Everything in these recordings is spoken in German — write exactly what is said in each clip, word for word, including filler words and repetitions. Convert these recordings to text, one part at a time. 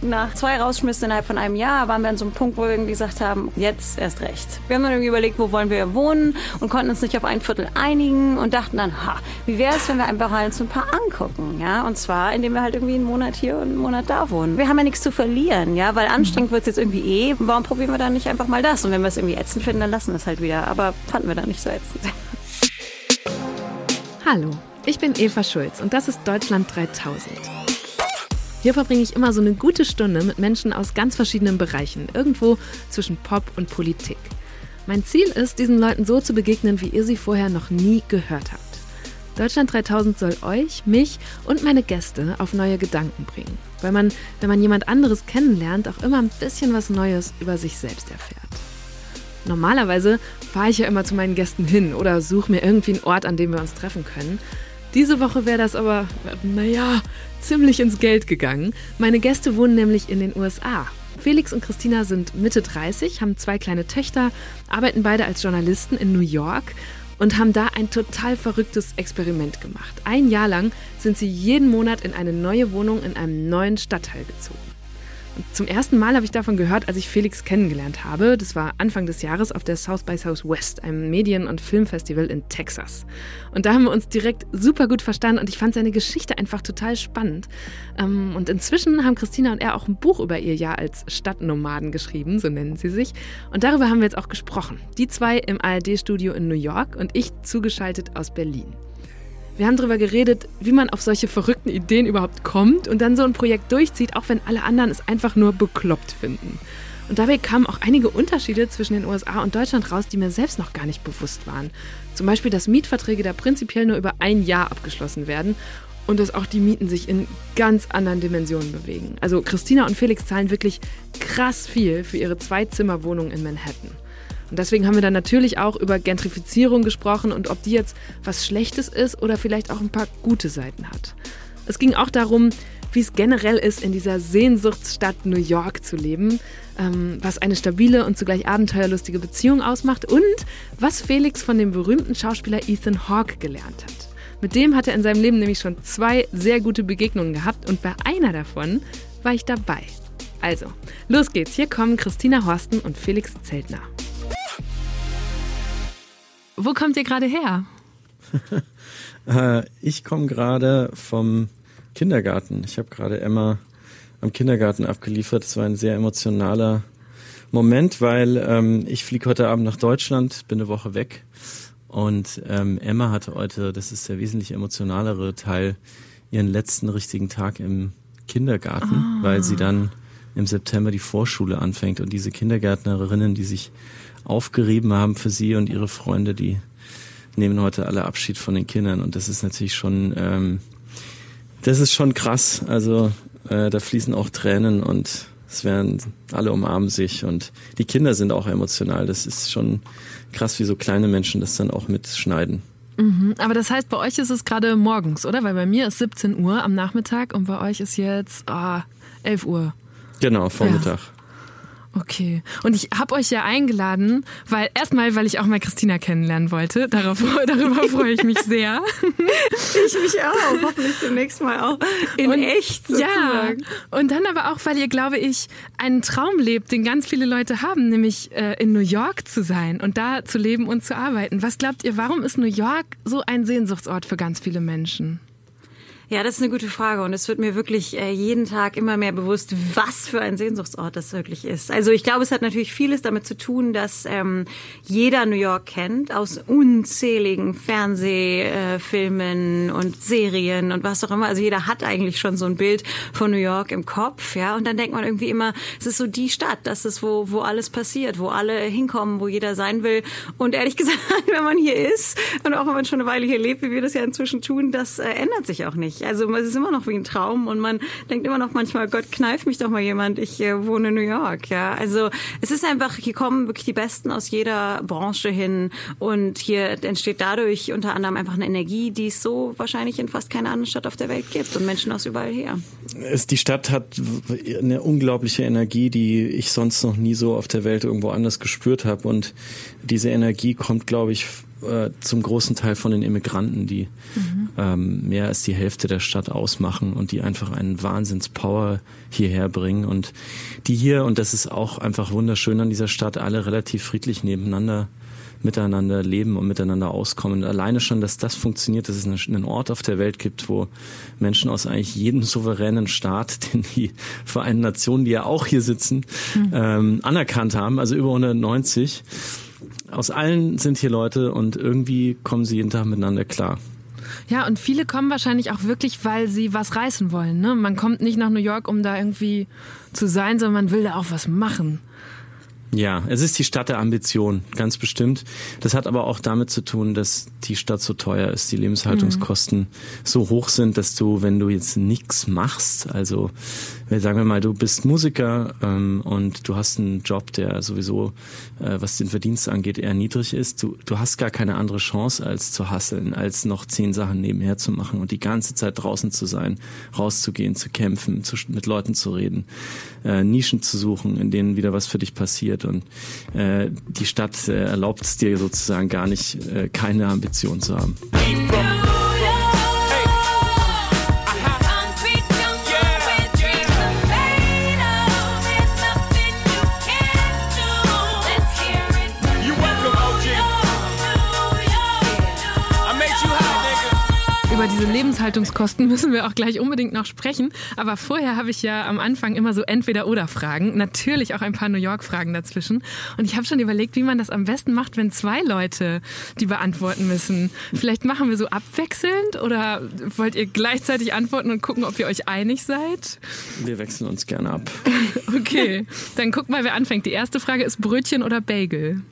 nach zwei Rausschmissen innerhalb von einem Jahr waren wir an so einem Punkt, wo wir irgendwie gesagt haben, jetzt erst recht. Wir haben dann irgendwie überlegt, wo wollen wir wohnen und konnten uns nicht auf ein Viertel einigen und dachten dann, ha, wie wäre es, wenn wir einfach mal uns ein paar angucken, ja? Und zwar, indem wir halt irgendwie einen Monat hier und einen Monat da wohnen. Wir haben ja nichts zu verlieren, ja, weil anstrengend wird es jetzt irgendwie eh. Warum probieren wir dann nicht einfach mal das? Und wenn wir es irgendwie ätzend finden, dann lassen wir es halt wieder. Aber fanden wir dann nicht so ätzend. Hallo, ich bin Eva Schulz und das ist Deutschland dreitausend. Hier verbringe ich immer so eine gute Stunde mit Menschen aus ganz verschiedenen Bereichen, irgendwo zwischen Pop und Politik. Mein Ziel ist, diesen Leuten so zu begegnen, wie ihr sie vorher noch nie gehört habt. Deutschland dreitausend soll euch, mich und meine Gäste auf neue Gedanken bringen, weil man, wenn man jemand anderes kennenlernt, auch immer ein bisschen was Neues über sich selbst erfährt. Normalerweise fahre ich ja immer zu meinen Gästen hin oder suche mir irgendwie einen Ort, an dem wir uns treffen können. Diese Woche wäre das aber, naja, ziemlich ins Geld gegangen. Meine Gäste wohnen nämlich in den U S A. Felix und Christina sind Mitte dreißig, haben zwei kleine Töchter, arbeiten beide als Journalisten in New York und haben da ein total verrücktes Experiment gemacht. Ein Jahr lang sind sie jeden Monat in eine neue Wohnung in einem neuen Stadtteil gezogen. Und zum ersten Mal habe ich davon gehört, als ich Felix kennengelernt habe. Das war Anfang des Jahres auf der South by Southwest, einem Medien- und Filmfestival in Texas. Und da haben wir uns direkt super gut verstanden und ich fand seine Geschichte einfach total spannend. Und inzwischen haben Christina und er auch ein Buch über ihr Jahr als Stadtnomaden geschrieben, so nennen sie sich. Und darüber haben wir jetzt auch gesprochen. Die zwei im A R D-Studio in New York und ich zugeschaltet aus Berlin. Wir haben darüber geredet, wie man auf solche verrückten Ideen überhaupt kommt und dann so ein Projekt durchzieht, auch wenn alle anderen es einfach nur bekloppt finden. Und dabei kamen auch einige Unterschiede zwischen den U S A und Deutschland raus, die mir selbst noch gar nicht bewusst waren. Zum Beispiel, dass Mietverträge da prinzipiell nur über ein Jahr abgeschlossen werden und dass auch die Mieten sich in ganz anderen Dimensionen bewegen. Also Christina und Felix zahlen wirklich krass viel für ihre Zwei-Zimmer-Wohnung in Manhattan. Und deswegen haben wir dann natürlich auch über Gentrifizierung gesprochen und ob die jetzt was Schlechtes ist oder vielleicht auch ein paar gute Seiten hat. Es ging auch darum, wie es generell ist, in dieser Sehnsuchtsstadt New York zu leben, ähm, was eine stabile und zugleich abenteuerlustige Beziehung ausmacht und was Felix von dem berühmten Schauspieler Ethan Hawke gelernt hat. Mit dem hat er in seinem Leben nämlich schon zwei sehr gute Begegnungen gehabt und bei einer davon war ich dabei. Also, los geht's. Hier kommen Christina Horsten und Felix Zeltner. Wo kommt ihr gerade her? Ich komme gerade vom Kindergarten. Ich habe gerade Emma am Kindergarten abgeliefert. Es war ein sehr emotionaler Moment, weil ähm, ich fliege heute Abend nach Deutschland, bin eine Woche weg. Und ähm, Emma hatte heute, das ist der wesentlich emotionalere Teil, ihren letzten richtigen Tag im Kindergarten, ah. weil sie dann im September die Vorschule anfängt. Und diese Kindergärtnerinnen, die sich aufgerieben haben für sie und ihre Freunde, die nehmen heute alle Abschied von den Kindern und das ist natürlich schon, ähm, das ist schon krass. Also äh, da fließen auch Tränen und es werden alle umarmen sich und die Kinder sind auch emotional. Das ist schon krass, wie so kleine Menschen das dann auch mitschneiden. Mhm, aber das heißt, bei euch ist es gerade morgens, oder? Weil bei mir ist siebzehn Uhr am Nachmittag und bei euch ist jetzt oh, elf Uhr. Genau, Vormittag. Ja. Okay. Und ich habe euch ja eingeladen, weil erstmal, weil ich auch mal Christina kennenlernen wollte. Darauf, darüber freue ich mich sehr. Ich mich auch. Hoffentlich demnächst mal auch in und, echt sozusagen. Ja. Und dann aber auch, weil ihr, glaube ich, einen Traum lebt, den ganz viele Leute haben, nämlich äh, in New York zu sein und da zu leben und zu arbeiten. Was glaubt ihr, warum ist New York so ein Sehnsuchtsort für ganz viele Menschen? Ja, das ist eine gute Frage und es wird mir wirklich äh, jeden Tag immer mehr bewusst, was für ein Sehnsuchtsort das wirklich ist. Also ich glaube, es hat natürlich vieles damit zu tun, dass ähm, jeder New York kennt, aus unzähligen Fernsehfilmen äh, und Serien und was auch immer. Also jeder hat eigentlich schon so ein Bild von New York im Kopf, ja. Und dann denkt man irgendwie immer, es ist so die Stadt, das ist, wo wo alles passiert, wo alle hinkommen, wo jeder sein will. Und ehrlich gesagt, wenn man hier ist und auch wenn man schon eine Weile hier lebt, wie wir das ja inzwischen tun, das äh, ändert sich auch nicht. Also es ist immer noch wie ein Traum und man denkt immer noch manchmal, Gott, kneif mich doch mal jemand, ich äh, wohne in New York. Ja, also es ist einfach, hier kommen wirklich die Besten aus jeder Branche hin und hier entsteht dadurch unter anderem einfach eine Energie, die es so wahrscheinlich in fast keiner anderen Stadt auf der Welt gibt und Menschen aus überall her. Es, die Stadt hat eine unglaubliche Energie, die ich sonst noch nie so auf der Welt irgendwo anders gespürt habe und diese Energie kommt, glaube ich, äh, zum großen Teil von den Immigranten, die mhm. ähm, mehr als die Hälfte der Stadt ausmachen und die einfach einen Wahnsinnspower hierher bringen und die hier, und das ist auch einfach wunderschön an dieser Stadt, alle relativ friedlich nebeneinander miteinander leben und miteinander auskommen. Und alleine schon, dass das funktioniert, dass es einen Ort auf der Welt gibt, wo Menschen aus eigentlich jedem souveränen Staat, den die Vereinten Nationen, die ja auch hier sitzen, mhm. ähm, anerkannt haben, also über hundertneunzig. Aus allen sind hier Leute und irgendwie kommen sie jeden Tag miteinander klar. Ja, und viele kommen wahrscheinlich auch wirklich, weil sie was reißen wollen. Ne? Man kommt nicht nach New York, um da irgendwie zu sein, sondern man will da auch was machen. Ja, es ist die Stadt der Ambition, ganz bestimmt. Das hat aber auch damit zu tun, dass die Stadt so teuer ist, die Lebenshaltungskosten mhm. so hoch sind, dass du, wenn du jetzt nichts machst, also sagen wir mal, du bist Musiker ähm, und du hast einen Job, der sowieso, äh, was den Verdienst angeht, eher niedrig ist, du, du hast gar keine andere Chance, als zu hustlen, als noch zehn Sachen nebenher zu machen und die ganze Zeit draußen zu sein, rauszugehen, zu kämpfen, zu, mit Leuten zu reden, äh, Nischen zu suchen, in denen wieder was für dich passiert. Und äh, die Stadt äh, erlaubt es dir sozusagen gar nicht, äh, keine Ambition zu haben. Über diese Lebenshaltungskosten müssen wir auch gleich unbedingt noch sprechen. Aber vorher habe ich ja am Anfang immer so Entweder-oder-Fragen. Natürlich auch ein paar New York-Fragen dazwischen. Und ich habe schon überlegt, wie man das am besten macht, wenn zwei Leute die beantworten müssen. Vielleicht machen wir so abwechselnd oder wollt ihr gleichzeitig antworten und gucken, ob ihr euch einig seid? Wir wechseln uns gerne ab. Okay, dann guck mal, wer anfängt. Die erste Frage ist Brötchen oder Bagel?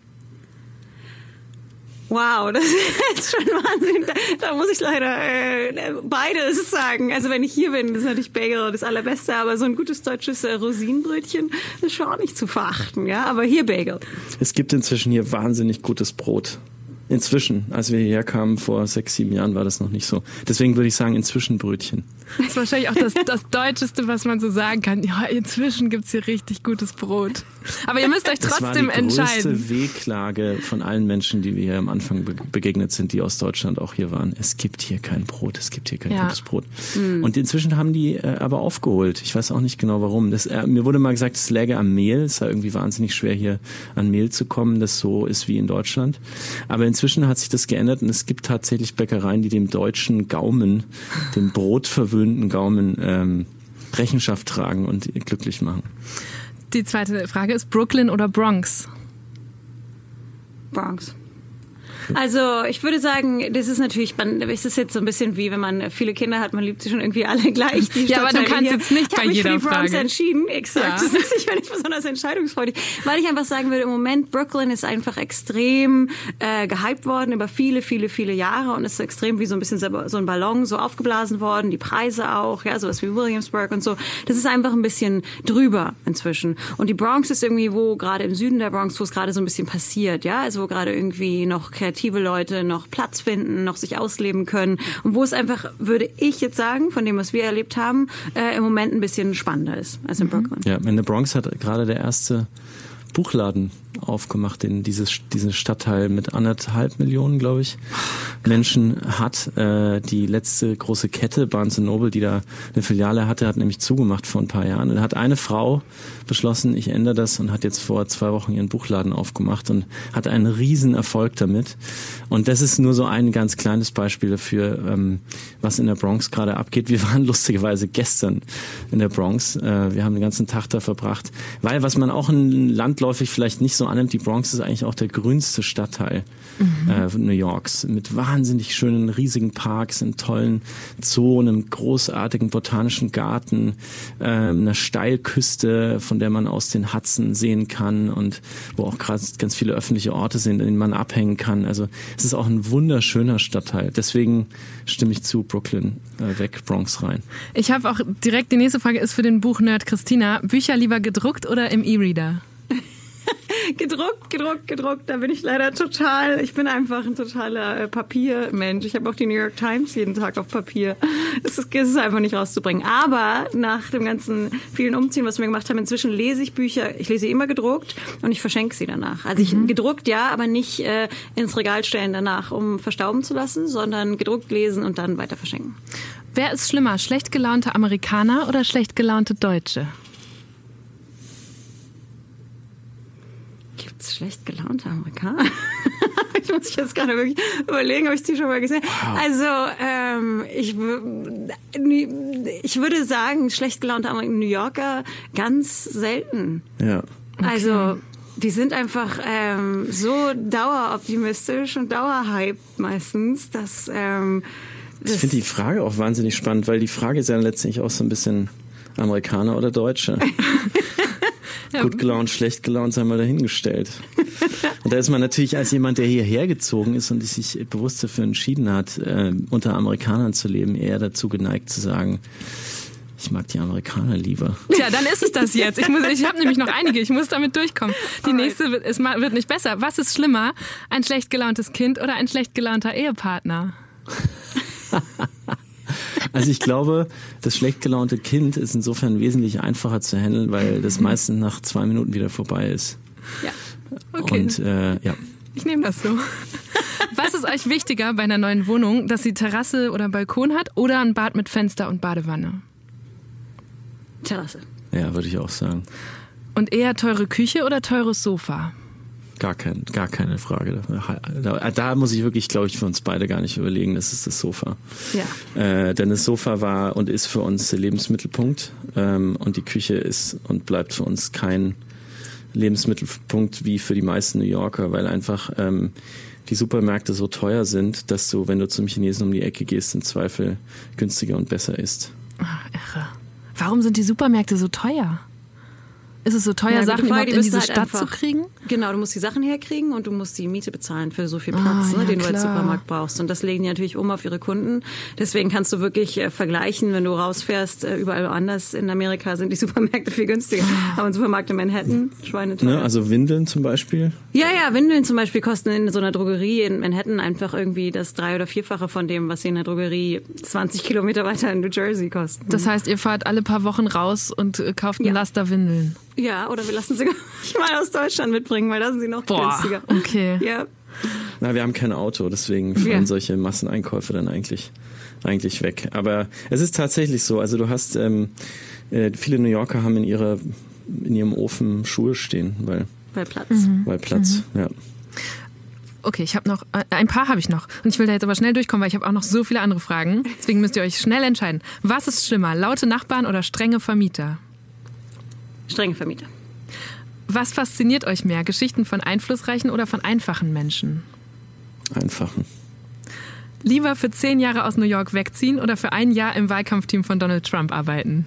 Wow, das ist jetzt schon Wahnsinn. Da, da muss ich leider äh, beides sagen. Also wenn ich hier bin, ist natürlich Bagel das Allerbeste, aber so ein gutes deutsches äh, Rosinenbrötchen ist schon auch nicht zu verachten. Ja, aber hier Bagel. Es gibt inzwischen hier wahnsinnig gutes Brot. Inzwischen, als wir hierher kamen, vor sechs, sieben Jahren war das noch nicht so. Deswegen würde ich sagen, inzwischen Brötchen. Das ist wahrscheinlich auch das, das Deutscheste, was man so sagen kann. Ja, inzwischen gibt's hier richtig gutes Brot. Aber ihr müsst euch trotzdem entscheiden. Das war die größte Wehklage von allen Menschen, die wir hier am Anfang be- begegnet sind, die aus Deutschland auch hier waren. Es gibt hier kein Brot, es gibt hier kein ja. gutes Brot. Mhm. Und inzwischen haben die äh, aber aufgeholt. Ich weiß auch nicht genau warum. Das, äh, mir wurde mal gesagt, es läge am Mehl. Es sei irgendwie wahnsinnig schwer, hier an Mehl zu kommen, das so ist wie in Deutschland. Aber inzwischen hat sich das geändert und es gibt tatsächlich Bäckereien, die dem deutschen Gaumen, dem brotverwöhnten Gaumen, ähm, Rechenschaft tragen und glücklich machen. Die zweite Frage ist Brooklyn oder Bronx? Bronx. Also ich würde sagen, das ist natürlich, man, es ist jetzt so ein bisschen wie, wenn man viele Kinder hat, man liebt sie schon irgendwie alle gleich. Die ja, aber du kannst hier. jetzt nicht ich bei jeder mich für die Frage. Bronx entschieden, exakt. Ja. Das ist, ich bin nicht besonders entscheidungsfreudig, weil ich einfach sagen würde, im Moment Brooklyn ist einfach extrem äh, gehypt worden über viele, viele, viele Jahre und ist extrem wie so ein bisschen so ein Ballon so aufgeblasen worden, die Preise auch, ja, sowas wie Williamsburg und so. Das ist einfach ein bisschen drüber inzwischen. Und die Bronx ist irgendwie, wo gerade im Süden der Bronx, wo es gerade so ein bisschen passiert, ja, also wo gerade irgendwie noch kreative Leute noch Platz finden, noch sich ausleben können und wo es einfach, würde ich jetzt sagen, von dem, was wir erlebt haben, äh, im Moment ein bisschen spannender ist als in Brooklyn. Ja, in der Bronx hat gerade der erste Buchladen aufgemacht, den dieses diesen Stadtteil mit anderthalb Millionen, glaube ich, Menschen hat. Äh, die letzte große Kette, Barnes and Noble, die da eine Filiale hatte, hat nämlich zugemacht vor ein paar Jahren. Und da hat eine Frau beschlossen, ich ändere das und hat jetzt vor zwei Wochen ihren Buchladen aufgemacht und hat einen riesen Erfolg damit. Und das ist nur so ein ganz kleines Beispiel dafür, ähm, was in der Bronx gerade abgeht. Wir waren lustigerweise gestern in der Bronx. Äh, wir haben den ganzen Tag da verbracht, weil was man auch in landläufig vielleicht nicht so annimmt, die Bronx ist eigentlich auch der grünste Stadtteil mhm. äh, New Yorks mit wahnsinnig schönen, riesigen Parks, einem tollen Zoo, einem großartigen botanischen Garten, äh, einer Steilküste, von der man aus den Hudson sehen kann und wo auch gerade ganz viele öffentliche Orte sind, in denen man abhängen kann. Also es ist auch ein wunderschöner Stadtteil. Deswegen stimme ich zu, Brooklyn äh, weg, Bronx rein. Ich habe auch direkt, die nächste Frage ist für den Buchnerd Christina. Bücher lieber gedruckt oder im E-Reader? gedruckt, gedruckt, gedruckt. Da bin ich leider total, ich bin einfach ein totaler äh, Papiermensch. Ich habe auch die New York Times jeden Tag auf Papier. Es ist, es ist einfach nicht rauszubringen. Aber nach dem ganzen vielen Umziehen, was wir gemacht haben, inzwischen lese ich Bücher. Ich lese sie immer gedruckt und ich verschenke sie danach. Also ich mhm. gedruckt ja, aber nicht äh, ins Regal stellen danach, um verstauben zu lassen, sondern gedruckt lesen und dann weiter verschenken. Wer ist schlimmer, schlecht gelaunte Amerikaner oder schlecht gelaunte Deutsche? Gibt's schlecht gelaunte Amerikaner? Ich muss mich jetzt gerade wirklich überlegen, ob ich die schon mal gesehen habe. Also, ähm, ich, ich würde sagen, schlecht gelaunte New Yorker ganz selten. Ja. Okay. Also, die sind einfach ähm, so daueroptimistisch und dauerhyped meistens, dass... Ähm, das ich finde die Frage auch wahnsinnig spannend, weil die Frage ist ja letztendlich auch so ein bisschen Amerikaner oder Deutsche. Ja. Gut gelaunt, schlecht gelaunt, sei mal dahingestellt. Und da ist man natürlich als jemand, der hierher gezogen ist und sich bewusst dafür entschieden hat, äh, unter Amerikanern zu leben, eher dazu geneigt zu sagen, ich mag die Amerikaner lieber. Tja, dann ist es das jetzt. Ich, muss, ich habe nämlich noch einige, ich muss damit durchkommen. Die nächste wird, es wird nicht besser. Was ist schlimmer, ein schlecht gelauntes Kind oder ein schlecht gelaunter Ehepartner? Also ich glaube, das schlecht gelaunte Kind ist insofern wesentlich einfacher zu handeln, weil das meistens nach zwei Minuten wieder vorbei ist. Ja, okay. Und äh, ja. Ich nehme das so. Was ist euch wichtiger bei einer neuen Wohnung, dass sie Terrasse oder Balkon hat oder ein Bad mit Fenster und Badewanne? Terrasse. Ja, würde ich auch sagen. Und eher teure Küche oder teures Sofa? Gar, kein, gar keine Frage. Da, da muss ich wirklich, glaube ich, für uns beide gar nicht überlegen. Das ist das Sofa. Ja. Äh, denn das Sofa war und ist für uns der Lebensmittelpunkt. Ähm, und die Küche ist und bleibt für uns kein Lebensmittelpunkt wie für die meisten New Yorker, weil einfach ähm, die Supermärkte so teuer sind, dass du, wenn du zum Chinesen um die Ecke gehst, im Zweifel günstiger und besser ist. Ach, irre. Warum sind die Supermärkte so teuer? Ist es so teuer, ja, Sachen Frage, überhaupt in diese halt Stadt einfach, zu kriegen? Genau, du musst die Sachen herkriegen und du musst die Miete bezahlen für so viel Platz, ah, ne, ja, den klar. du als Supermarkt brauchst. Und das legen die natürlich um auf ihre Kunden. Deswegen kannst du wirklich äh, vergleichen, wenn du rausfährst, äh, überall anders in Amerika sind die Supermärkte viel günstiger. Aber ein Supermarkt in Manhattan, schweineteuer. Ne, also Windeln zum Beispiel? Ja, ja, Windeln zum Beispiel kosten in so einer Drogerie in Manhattan einfach irgendwie das drei- oder vierfache von dem, was sie in der Drogerie zwanzig Kilometer weiter in New Jersey kosten. Das heißt, ihr fahrt alle paar Wochen raus und äh, kauft ein ja. Laster Windeln? Ja, oder wir lassen sie mal aus Deutschland mitbringen, weil da sind sie noch Boah, günstiger. Okay. Ja. Na, wir haben kein Auto, deswegen fallen ja. solche Masseneinkäufe dann eigentlich eigentlich weg. Aber es ist tatsächlich so, also du hast ähm, äh, viele New Yorker haben in ihrer in ihrem Ofen Schuhe stehen, weil weil Platz, mhm. weil Platz, mhm. ja. Okay, ich habe noch, äh, ein paar habe ich noch. Und ich will da jetzt aber schnell durchkommen, weil ich habe auch noch so viele andere Fragen. Deswegen müsst ihr euch schnell entscheiden. Was ist schlimmer, laute Nachbarn oder strenge Vermieter? Strenge Vermieter. Was fasziniert euch mehr, Geschichten von einflussreichen oder von einfachen Menschen? Einfachen. Lieber für zehn Jahre aus New York wegziehen oder für ein Jahr im Wahlkampfteam von Donald Trump arbeiten?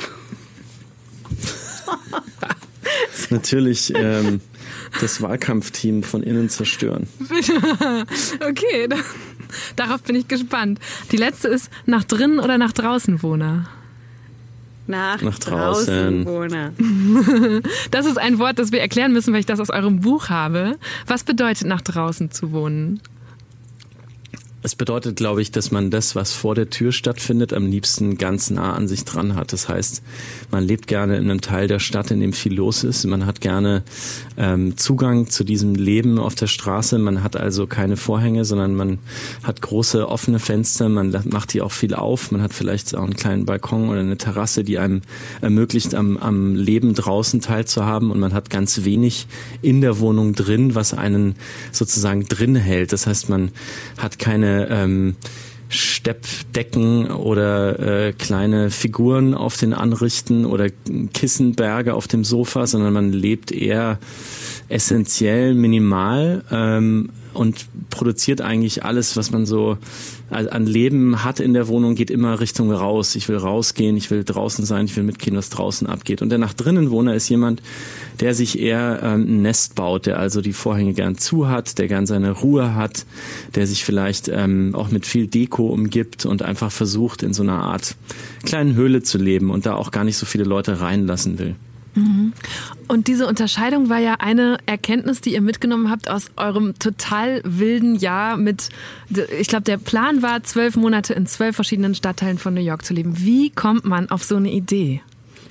Natürlich ähm, das Wahlkampfteam von innen zerstören. Okay, da, darauf bin ich gespannt. Die letzte ist, nach drinnen oder nach draußen Wohner? Nach, nach draußen. Wohner. Das ist ein Wort, das wir erklären müssen, weil ich das aus eurem Buch habe. Was bedeutet, nach draußen zu wohnen? Es bedeutet, glaube ich, dass man das, was vor der Tür stattfindet, am liebsten ganz nah an sich dran hat. Das heißt, man lebt gerne in einem Teil der Stadt, in dem viel los ist. Man hat gerne ähm, Zugang zu diesem Leben auf der Straße. Man hat also keine Vorhänge, sondern man hat große offene Fenster. Man macht die auch viel auf. Man hat vielleicht auch einen kleinen Balkon oder eine Terrasse, die einem ermöglicht, am, am Leben draußen teilzuhaben. Und man hat ganz wenig in der Wohnung drin, was einen sozusagen drin hält. Das heißt, man hat keine Ähm, Steppdecken oder äh, kleine Figuren auf den Anrichten oder Kissenberge auf dem Sofa, sondern man lebt eher essentiell minimal ähm, und produziert eigentlich alles, was man so an Leben hat in der Wohnung, geht immer Richtung raus. Ich will rausgehen, ich will draußen sein, ich will mitgehen, was draußen abgeht. Und der nach drinnen Wohner ist jemand, der sich eher ähm, ein Nest baut, der also die Vorhänge gern zu hat, der gern seine Ruhe hat, der sich vielleicht ähm, auch mit viel Deko umgibt und einfach versucht, in so einer Art kleinen Höhle zu leben und da auch gar nicht so viele Leute reinlassen will. Und diese Unterscheidung war ja eine Erkenntnis, die ihr mitgenommen habt aus eurem total wilden Jahr mit, ich glaube, der Plan war, zwölf Monate in zwölf verschiedenen Stadtteilen von New York zu leben. Wie kommt man auf so eine Idee?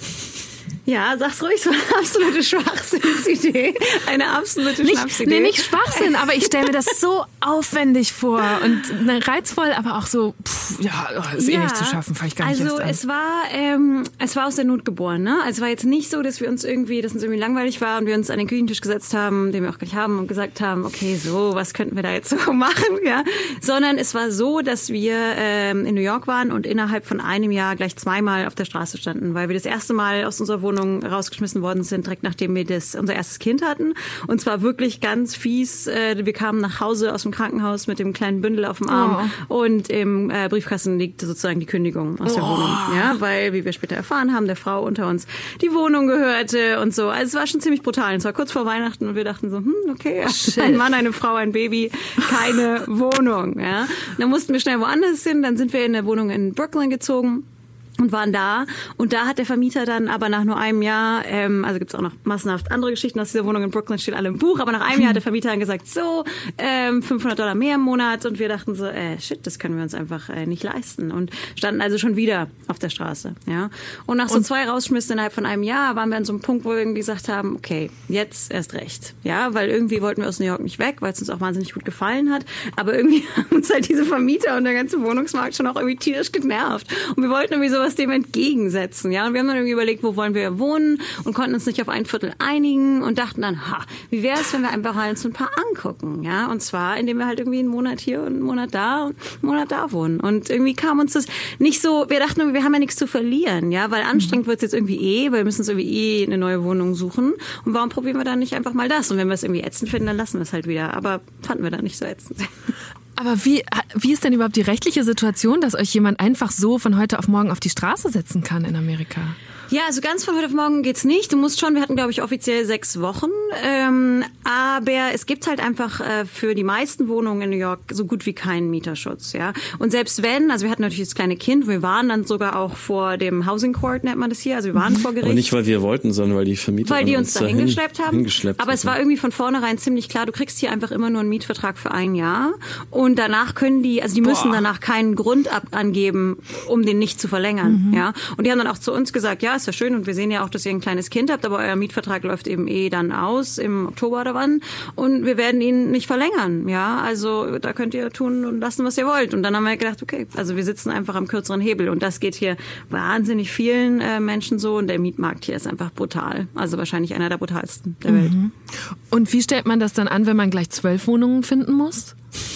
Ja, sag's ruhig, so eine absolute Schwachsinnsidee. Eine absolute nicht, Schnapsidee. Nee, nicht Schwachsinn, aber ich stelle mir das so aufwendig vor und reizvoll, aber auch so, pff, ja, ist eh ja, nicht zu schaffen, fange ich gar nicht also erst an. es war, ähm, es war aus der Not geboren, ne? Also es war jetzt nicht so, dass wir uns irgendwie, dass uns irgendwie langweilig war und wir uns an den Küchentisch gesetzt haben, den wir auch gleich haben und gesagt haben, okay, so, was könnten wir da jetzt so machen, ja? Sondern es war so, dass wir ähm, in New York waren und innerhalb von einem Jahr gleich zweimal auf der Straße standen, weil wir das erste Mal aus unserer Wohnung rausgeschmissen worden sind, direkt nachdem wir das, unser erstes Kind hatten. Und zwar wirklich ganz fies. Wir kamen nach Hause aus dem Krankenhaus mit dem kleinen Bündel auf dem Arm oh. und im äh, Briefkasten liegt sozusagen die Kündigung aus oh. der Wohnung. Ja, weil, wie wir später erfahren haben, der Frau unter uns die Wohnung gehörte und so. Also es war schon ziemlich brutal. Es war kurz vor Weihnachten und wir dachten so, hm, okay, Shit. ein Mann, eine Frau, ein Baby, keine Wohnung. Ja. Und dann mussten wir schnell woanders hin. Dann sind wir in eine Wohnung in Brooklyn gezogen und waren da. Und da hat der Vermieter dann aber nach nur einem Jahr, ähm, also gibt's auch noch massenhaft andere Geschichten aus dieser Wohnung in Brooklyn, stehen alle im Buch, aber nach einem Jahr hat der Vermieter dann gesagt, so, ähm, fünfhundert Dollar mehr im Monat. Und wir dachten so, äh, shit, das können wir uns einfach äh, nicht leisten. Und standen also schon wieder auf der Straße. Ja. Und nach so und zwei Rausschmissen innerhalb von einem Jahr waren wir an so einem Punkt, wo wir irgendwie gesagt haben, okay, jetzt erst recht. Ja, weil irgendwie wollten wir aus New York nicht weg, weil es uns auch wahnsinnig gut gefallen hat. Aber irgendwie haben uns halt diese Vermieter und der ganze Wohnungsmarkt schon auch irgendwie tierisch genervt. Und wir wollten irgendwie sowas dem entgegensetzen, ja. Und wir haben dann irgendwie überlegt, wo wollen wir wohnen und konnten uns nicht auf ein Viertel einigen und dachten dann, ha, wie wäre es, wenn wir einfach mal uns ein paar angucken, ja. Und zwar, indem wir halt irgendwie einen Monat hier und einen Monat da und einen Monat da wohnen. Und irgendwie kam uns das nicht so, wir dachten, wir haben ja nichts zu verlieren, ja, weil anstrengend wird es jetzt irgendwie eh, weil wir müssen uns irgendwie eh eine neue Wohnung suchen. Und warum probieren wir dann nicht einfach mal das? Und wenn wir es irgendwie ätzend finden, dann lassen wir es halt wieder. Aber fanden wir dann nicht so ätzend. Aber wie, wie ist denn überhaupt die rechtliche Situation, dass euch jemand einfach so von heute auf morgen auf die Straße setzen kann in Amerika? Ja, also ganz von heute auf morgen geht's nicht. Du musst schon, wir hatten, glaube ich, offiziell sechs Wochen. Ähm, aber es gibt halt einfach äh, für die meisten Wohnungen in New York so gut wie keinen Mieterschutz. Ja. Und selbst wenn, also wir hatten natürlich das kleine Kind, wir waren dann sogar auch vor dem Housing Court, nennt man das hier, also wir waren vor Gericht. Aber nicht, weil wir wollten, sondern weil die Vermieter weil die uns, uns da hingeschleppt haben. Hingeschleppt aber es war irgendwie von vornherein ziemlich klar, du kriegst hier einfach immer nur einen Mietvertrag für ein Jahr. Und danach können die, also die müssen Boah. danach keinen Grund ab angeben, um den nicht zu verlängern. Mhm. Ja. Und die haben dann auch zu uns gesagt, ja, ist ja schön und wir sehen ja auch, dass ihr ein kleines Kind habt, aber euer Mietvertrag läuft eben eh dann aus im Oktober oder wann und wir werden ihn nicht verlängern. Ja, also da könnt ihr tun und lassen, was ihr wollt. Und dann haben wir gedacht, okay, also wir sitzen einfach am kürzeren Hebel und das geht hier wahnsinnig vielen äh, Menschen so und der Mietmarkt hier ist einfach brutal. Also wahrscheinlich einer der brutalsten der mhm. Welt. Und wie stellt man das dann an, wenn man gleich zwölf Wohnungen finden muss?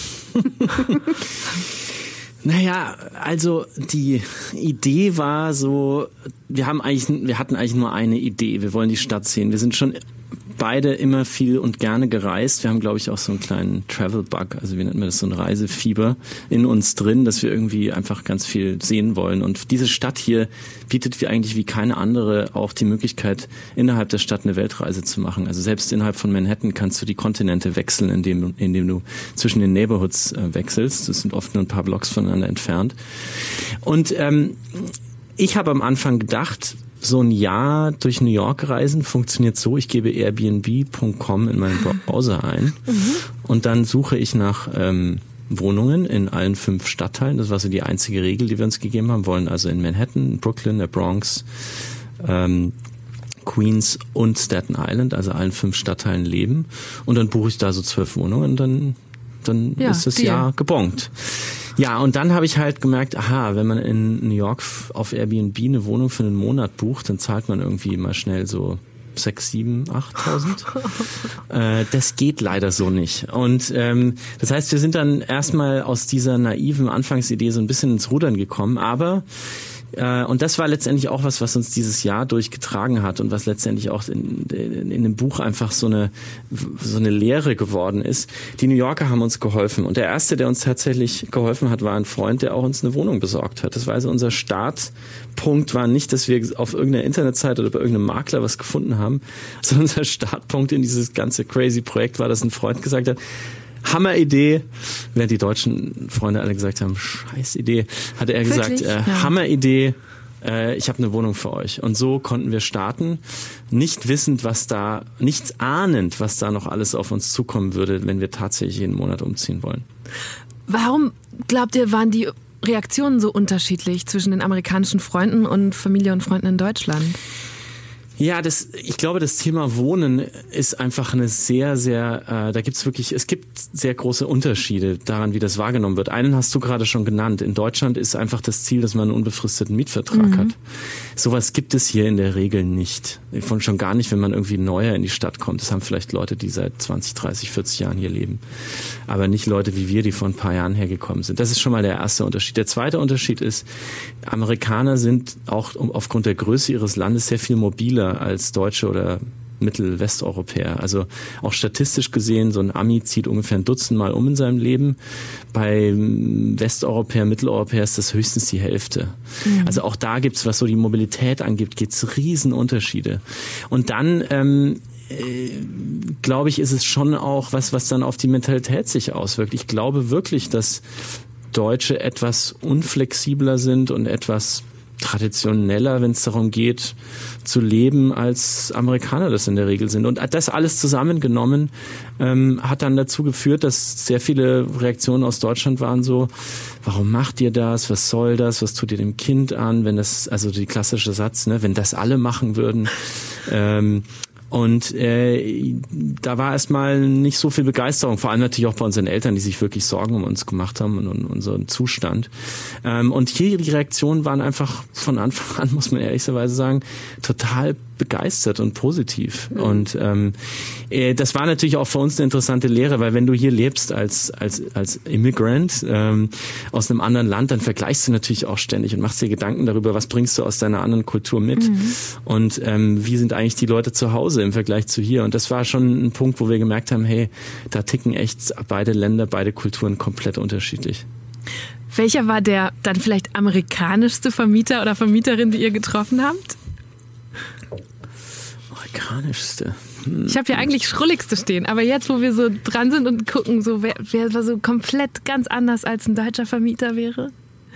Naja, also die Idee war so, wir haben eigentlich, wir hatten eigentlich nur eine Idee. Wir wollen die Stadt sehen. Wir sind schon beide immer viel und gerne gereist. Wir haben, glaube ich, auch so einen kleinen Travel-Bug, also wie nennt man das, so ein Reisefieber in uns drin, dass wir irgendwie einfach ganz viel sehen wollen. Und diese Stadt hier bietet wie eigentlich wie keine andere auch die Möglichkeit, innerhalb der Stadt eine Weltreise zu machen. Also selbst innerhalb von Manhattan kannst du die Kontinente wechseln, indem du, indem du zwischen den Neighborhoods äh, wechselst. Das sind oft nur ein paar Blocks voneinander entfernt. Und ähm, ich habe am Anfang gedacht, so ein Jahr durch New York reisen funktioniert so, ich gebe Airbnb Punkt com in meinen Browser ein mhm. und dann suche ich nach ähm, Wohnungen in allen fünf Stadtteilen. Das war so die einzige Regel, die wir uns gegeben haben. Wir wollen also in Manhattan, Brooklyn, der Bronx, ähm, Queens und Staten Island, also allen fünf Stadtteilen leben. Und dann buche ich da so zwölf Wohnungen und dann, dann ja, ist das dir. Jahr gebongt. Ja, und dann habe ich halt gemerkt, aha, wenn man in New York auf Airbnb eine Wohnung für einen Monat bucht, dann zahlt man irgendwie mal schnell so sechs, sieben, achttausend. äh, das geht leider so nicht. Und ähm, das heißt, wir sind dann erstmal aus dieser naiven Anfangsidee so ein bisschen ins Rudern gekommen, aber und das war letztendlich auch was, was uns dieses Jahr durchgetragen hat und was letztendlich auch in, in, in dem Buch einfach so eine, so eine Lehre geworden ist. Die New Yorker haben uns geholfen. Und der erste, der uns tatsächlich geholfen hat, war ein Freund, der auch uns eine Wohnung besorgt hat. Das war also unser Startpunkt, war nicht, dass wir auf irgendeiner Internetseite oder bei irgendeinem Makler was gefunden haben, sondern unser Startpunkt in dieses ganze crazy Projekt war, dass ein Freund gesagt hat, Hammeridee, während die deutschen Freunde alle gesagt haben, scheiß Idee, hatte er gesagt, äh, ja. Hammeridee, äh, ich habe eine Wohnung für euch. Und so konnten wir starten, nicht wissend, was da, nichts ahnend, was da noch alles auf uns zukommen würde, wenn wir tatsächlich jeden Monat umziehen wollen. Warum, glaubt ihr, waren die Reaktionen so unterschiedlich zwischen den amerikanischen Freunden und Familie und Freunden in Deutschland? Ja, das, ich glaube, das Thema Wohnen ist einfach eine sehr, sehr, äh, da gibt's wirklich, es gibt sehr große Unterschiede daran, wie das wahrgenommen wird. Einen hast du gerade schon genannt. In Deutschland ist einfach das Ziel, dass man einen unbefristeten Mietvertrag mhm. hat. Sowas gibt es hier in der Regel nicht. Von schon gar nicht, wenn man irgendwie neuer in die Stadt kommt. Das haben vielleicht Leute, die seit zwanzig, dreißig, vierzig Jahren hier leben. Aber nicht Leute wie wir, die vor ein paar Jahren hergekommen sind. Das ist schon mal der erste Unterschied. Der zweite Unterschied ist, Amerikaner sind auch aufgrund der Größe ihres Landes sehr viel mobiler als Deutsche oder Mittel-Westeuropäer. Also auch statistisch gesehen, so ein Ami zieht ungefähr ein Dutzend Mal um in seinem Leben. Bei Westeuropäer, Mitteleuropäer ist das höchstens die Hälfte. Mhm. Also auch da gibt's, was so die Mobilität angeht, gibt's Riesenunterschiede. Und dann ähm, äh, glaube ich, ist es schon auch was, was dann auf die Mentalität sich auswirkt. Ich glaube wirklich, dass Deutsche etwas unflexibler sind und etwas traditioneller, wenn es darum geht, zu leben, als Amerikaner das in der Regel sind. Und das alles zusammengenommen ähm, hat dann dazu geführt, dass sehr viele Reaktionen aus Deutschland waren so, warum macht ihr das? Was soll das? Was tut ihr dem Kind an? Wenn das, also die klassische Satz, ne, wenn das alle machen würden. Ähm, Und äh, da war erstmal nicht so viel Begeisterung, vor allem natürlich auch bei unseren Eltern, die sich wirklich Sorgen um uns gemacht haben und um unseren Zustand. Ähm, und hier die Reaktionen waren einfach von Anfang an, muss man ehrlicherweise sagen, total begeistert und positiv. Mhm. Und ähm, äh, das war natürlich auch für uns eine interessante Lehre, weil wenn du hier lebst als als als Immigrant ähm, aus einem anderen Land, dann vergleichst du natürlich auch ständig und machst dir Gedanken darüber, was bringst du aus deiner anderen Kultur mit mhm. und ähm, wie sind eigentlich die Leute zu Hause im Vergleich zu hier. Und das war schon ein Punkt, wo wir gemerkt haben, hey, da ticken echt beide Länder, beide Kulturen komplett unterschiedlich. Welcher war der dann vielleicht amerikanischste Vermieter oder Vermieterin, die ihr getroffen habt? Amerikanischste? Hm. Ich habe ja eigentlich Schrulligste stehen, aber jetzt, wo wir so dran sind und gucken, so wer, wer so komplett ganz anders als ein deutscher Vermieter wäre?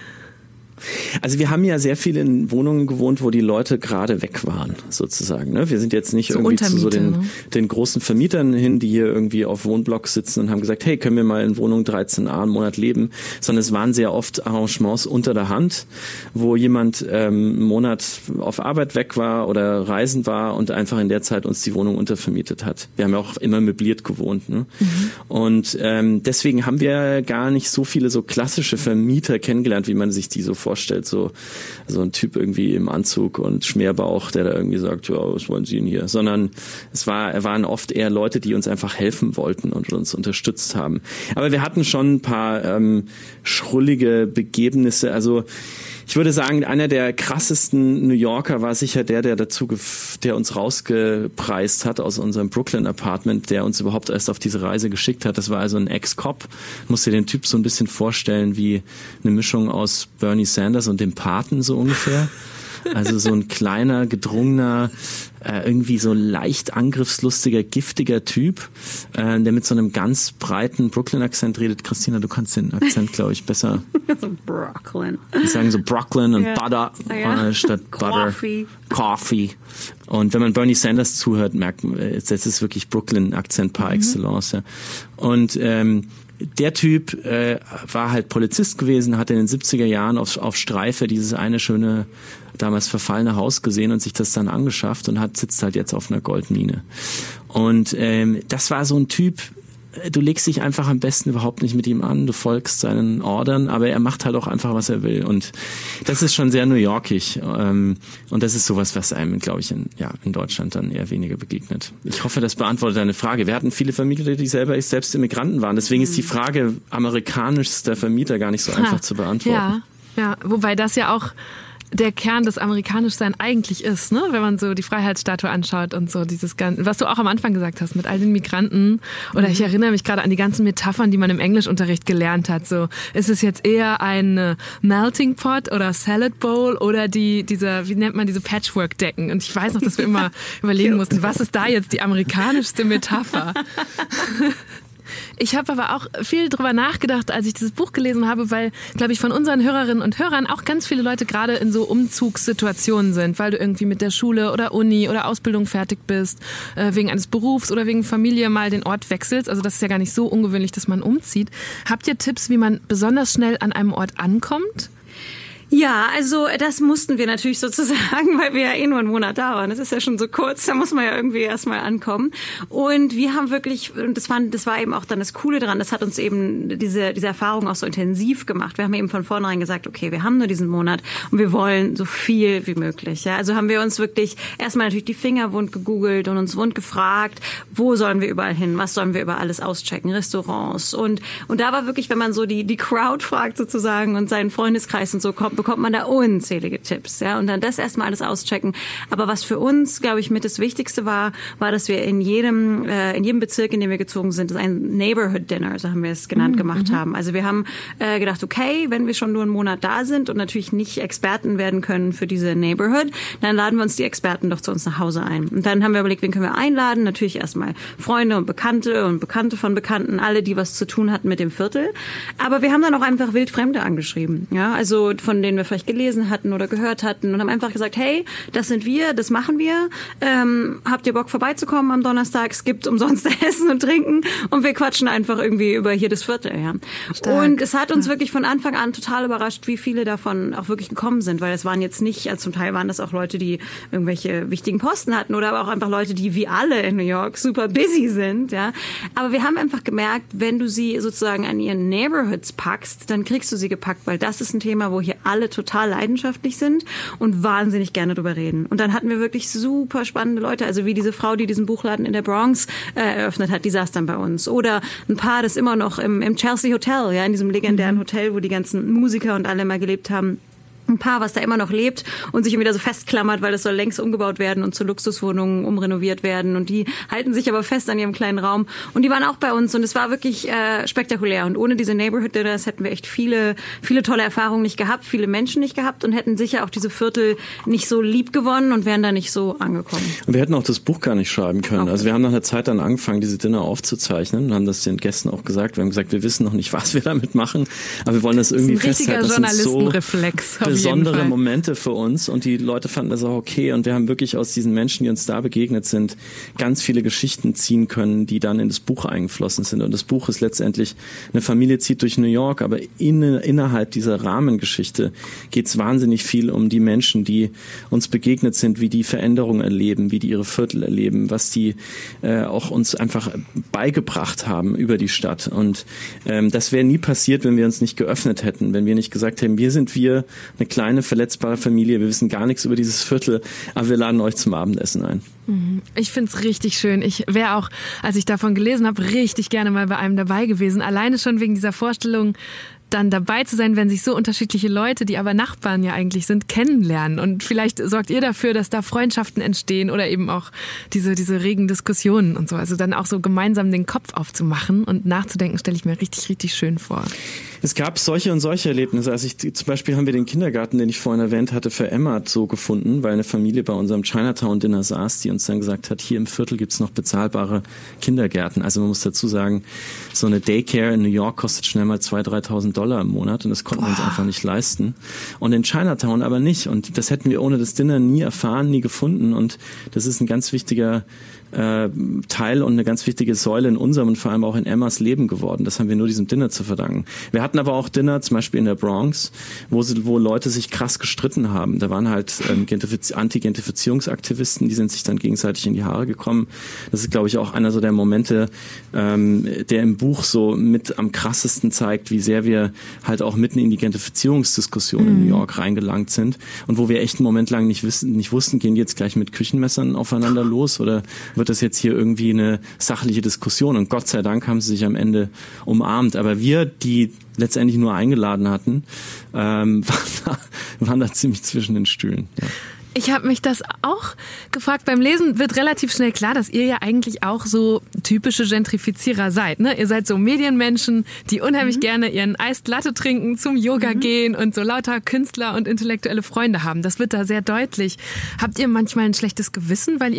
Also wir haben ja sehr viel in Wohnungen gewohnt, wo die Leute gerade weg waren, sozusagen. Ne? Wir sind jetzt nicht so irgendwie zu so den, ne? den großen Vermietern hin, die hier irgendwie auf Wohnblocks sitzen und haben gesagt, hey, können wir mal in Wohnung dreizehn a einen Monat leben? Sondern es waren sehr oft Arrangements unter der Hand, wo jemand ähm, einen Monat auf Arbeit weg war oder reisen war und einfach in der Zeit uns die Wohnung untervermietet hat. Wir haben ja auch immer möbliert gewohnt. Ne? Mhm. Und ähm, deswegen haben wir gar nicht so viele so klassische Vermieter kennengelernt, wie man sich die so vorstellt. vorstellt, so, so ein Typ irgendwie im Anzug und Schmerbauch, der da irgendwie sagt, ja, was wollen Sie denn hier? Sondern es war, waren oft eher Leute, die uns einfach helfen wollten und uns unterstützt haben. Aber wir hatten schon ein paar ähm, schrullige Begebnisse, also ich würde sagen, einer der krassesten New Yorker war sicher der, der dazu, gef- der uns rausgepreist hat aus unserem Brooklyn Apartment, der uns überhaupt erst auf diese Reise geschickt hat. Das war also ein Ex-Cop. Musst dir den Typ so ein bisschen vorstellen wie eine Mischung aus Bernie Sanders und dem Paten so ungefähr. Also so ein kleiner, gedrungener, äh, irgendwie so leicht angriffslustiger, giftiger Typ, äh, der mit so einem ganz breiten Brooklyn-Akzent redet. Christina, du kannst den Akzent, glaube ich, besser. So Brooklyn. Die sagen so Brooklyn und ja. Butter Ja. äh, statt Butter. Coffee. Coffee. Und wenn man Bernie Sanders zuhört, merkt man, das ist wirklich Brooklyn-Akzent par excellence. Ja. Und ähm, der Typ äh, war halt Polizist gewesen, hat in den siebziger Jahren auf, auf Streife dieses eine schöne, damals verfallene Haus gesehen und sich das dann angeschafft und hat sitzt halt jetzt auf einer Goldmine. Und ähm, das war so ein Typ, du legst dich einfach am besten überhaupt nicht mit ihm an, du folgst seinen Ordern, aber er macht halt auch einfach, was er will. Und das ist schon sehr New Yorkig. Ähm, und das ist sowas, was einem, glaube ich, in, ja, in Deutschland dann eher weniger begegnet. Ich hoffe, das beantwortet deine Frage. Wir hatten viele Vermieter, die selber selbst Immigranten waren. Deswegen ist die Frage amerikanischster Vermieter gar nicht so einfach ha, zu beantworten. Ja, ja, wobei das ja auch der Kern des Amerikanischsein eigentlich ist, ne? Wenn man so die Freiheitsstatue anschaut und so dieses ganze, was du auch am Anfang gesagt hast mit all den Migranten. Oder mhm. ich erinnere mich gerade an die ganzen Metaphern, die man im Englischunterricht gelernt hat. So, ist es jetzt eher ein Melting Pot oder Salad Bowl oder die, dieser, wie nennt man diese Patchwork-Decken? Und ich weiß noch, dass wir immer überlegen mussten, was ist da jetzt die amerikanischste Metapher? Ich habe aber auch viel drüber nachgedacht, als ich dieses Buch gelesen habe, weil, glaube ich, von unseren Hörerinnen und Hörern auch ganz viele Leute gerade in so Umzugssituationen sind, weil du irgendwie mit der Schule oder Uni oder Ausbildung fertig bist, äh, wegen eines Berufs oder wegen Familie mal den Ort wechselst. Also das ist ja gar nicht so ungewöhnlich, dass man umzieht. Habt ihr Tipps, wie man besonders schnell an einem Ort ankommt? Ja, also das mussten wir natürlich sozusagen, weil wir ja eh nur einen Monat da waren. Das ist ja schon so kurz, da muss man ja irgendwie erstmal ankommen. Und wir haben wirklich, und das war, das war eben auch dann das Coole dran, das hat uns eben diese, diese Erfahrung auch so intensiv gemacht. Wir haben eben von vornherein gesagt, okay, wir haben nur diesen Monat und wir wollen so viel wie möglich. Ja, also haben wir uns wirklich erstmal natürlich die Finger wund gegoogelt und uns wund gefragt, wo sollen wir überall hin, was sollen wir über alles auschecken, Restaurants. Und, und da war wirklich, wenn man so die, die Crowd fragt sozusagen und seinen Freundeskreis und so kommt, bekommt man da unzählige Tipps, ja, und dann das erstmal alles auschecken. Aber was für uns, glaube ich, mit das Wichtigste war, war, dass wir in jedem, äh, in jedem Bezirk, in dem wir gezogen sind, ein Neighborhood Dinner, so haben wir es genannt, mhm. gemacht haben. Also wir haben äh, gedacht, okay, wenn wir schon nur einen Monat da sind und natürlich nicht Experten werden können für diese Neighborhood, dann laden wir uns die Experten doch zu uns nach Hause ein. Und dann haben wir überlegt, wen können wir einladen? Natürlich erstmal Freunde und Bekannte und Bekannte von Bekannten, alle, die was zu tun hatten mit dem Viertel. Aber wir haben dann auch einfach Wildfremde angeschrieben, ja, also von den wir vielleicht gelesen hatten oder gehört hatten und haben einfach gesagt, hey, das sind wir, das machen wir. Ähm, habt ihr Bock vorbeizukommen am Donnerstag? Es gibt umsonst Essen und Trinken und wir quatschen einfach irgendwie über hier das Viertel. Ja. Und es hat uns ja. wirklich von Anfang an total überrascht, wie viele davon auch wirklich gekommen sind, weil es waren jetzt nicht, also zum Teil waren das auch Leute, die irgendwelche wichtigen Posten hatten oder aber auch einfach Leute, die wie alle in New York super busy sind. Ja. Aber wir haben einfach gemerkt, wenn du sie sozusagen an ihren Neighborhoods packst, dann kriegst du sie gepackt, weil das ist ein Thema, wo hier alle total leidenschaftlich sind und wahnsinnig gerne drüber reden. Und dann hatten wir wirklich super spannende Leute, also wie diese Frau, die diesen Buchladen in der Bronx äh, eröffnet hat, die saß dann bei uns. Oder ein Paar, das immer noch im, im Chelsea Hotel, ja, in diesem legendären mhm. Hotel, wo die ganzen Musiker und alle mal gelebt haben. Ein Paar, was da immer noch lebt und sich wieder so festklammert, weil das soll längst umgebaut werden und zu Luxuswohnungen umrenoviert werden. Und die halten sich aber fest an ihrem kleinen Raum. Und die waren auch bei uns und es war wirklich äh, spektakulär. Und ohne diese Neighborhood Dinners hätten wir echt viele, viele tolle Erfahrungen nicht gehabt, viele Menschen nicht gehabt und hätten sicher auch diese Viertel nicht so lieb gewonnen und wären da nicht so angekommen. Und wir hätten auch das Buch gar nicht schreiben können. Okay. Also wir haben nach einer Zeit dann angefangen, diese Dinner aufzuzeichnen und haben das den Gästen auch gesagt. Wir haben gesagt, wir wissen noch nicht, was wir damit machen, aber wir wollen das irgendwie festhalten. Das ist ein richtiger Journalistenreflex. Besondere Momente für uns und die Leute fanden das auch okay und wir haben wirklich aus diesen Menschen, die uns da begegnet sind, ganz viele Geschichten ziehen können, die dann in das Buch eingeflossen sind und das Buch ist letztendlich, eine Familie zieht durch New York, aber in, innerhalb dieser Rahmengeschichte geht es wahnsinnig viel um die Menschen, die uns begegnet sind, wie die Veränderungen erleben, wie die ihre Viertel erleben, was die äh, auch uns einfach beigebracht haben über die Stadt und ähm, das wäre nie passiert, wenn wir uns nicht geöffnet hätten, wenn wir nicht gesagt hätten, wir sind wir, eine kleine verletzbare Familie, wir wissen gar nichts über dieses Viertel, aber wir laden euch zum Abendessen ein. Ich finde es richtig schön. Ich wäre auch, als ich davon gelesen habe, richtig gerne mal bei einem dabei gewesen. Alleine schon wegen dieser Vorstellung, dann dabei zu sein, wenn sich so unterschiedliche Leute, die aber Nachbarn ja eigentlich sind, kennenlernen. Und vielleicht sorgt ihr dafür, dass da Freundschaften entstehen oder eben auch diese, diese regen Diskussionen und so. Also dann auch so gemeinsam den Kopf aufzumachen und nachzudenken, stelle ich mir richtig, richtig schön vor. Es gab solche und solche Erlebnisse. Also ich, zum Beispiel haben wir den Kindergarten, den ich vorhin erwähnt hatte, für Emma so gefunden, weil eine Familie bei unserem Chinatown-Dinner saß, die uns dann gesagt hat, hier im Viertel gibt's noch bezahlbare Kindergärten. Also man muss dazu sagen, so eine Daycare in New York kostet schnell mal zweitausend, dreitausend Dollar im Monat und das konnten wir uns einfach nicht leisten. Und in Chinatown aber nicht. Und das hätten wir ohne das Dinner nie erfahren, nie gefunden. Und das ist ein ganz wichtiger äh, Teil und eine ganz wichtige Säule in unserem und vor allem auch in Emmas Leben geworden. Das haben wir nur diesem Dinner zu verdanken. Wir hatten aber auch Dinner, zum Beispiel in der Bronx, wo, sie, wo Leute sich krass gestritten haben. Da waren halt ähm, Gentrifiz- Anti-Gentrifizierungsaktivisten, die sind sich dann gegenseitig in die Haare gekommen. Das ist, glaube ich, auch einer so der Momente, ähm, der im Buch so mit am krassesten zeigt, wie sehr wir halt auch mitten in die Gentrifizierungsdiskussion mhm. in New York reingelangt sind und wo wir echt einen Moment lang nicht wissen, nicht wussten, gehen die jetzt gleich mit Küchenmessern aufeinander los oder wird das jetzt hier irgendwie eine sachliche Diskussion? Und Gott sei Dank haben sie sich am Ende umarmt. Aber wir, die letztendlich nur eingeladen hatten, ähm, waren, da, waren da ziemlich zwischen den Stühlen. Ja. Ich habe mich das auch gefragt. Beim Lesen wird relativ schnell klar, dass ihr ja eigentlich auch so typische Gentrifizierer seid. Ne? Ihr seid so Medienmenschen, die unheimlich mhm. gerne ihren Iced Latte trinken, zum Yoga mhm. gehen und so lauter Künstler und intellektuelle Freunde haben. Das wird da sehr deutlich. Habt ihr manchmal ein schlechtes Gewissen, weil ihr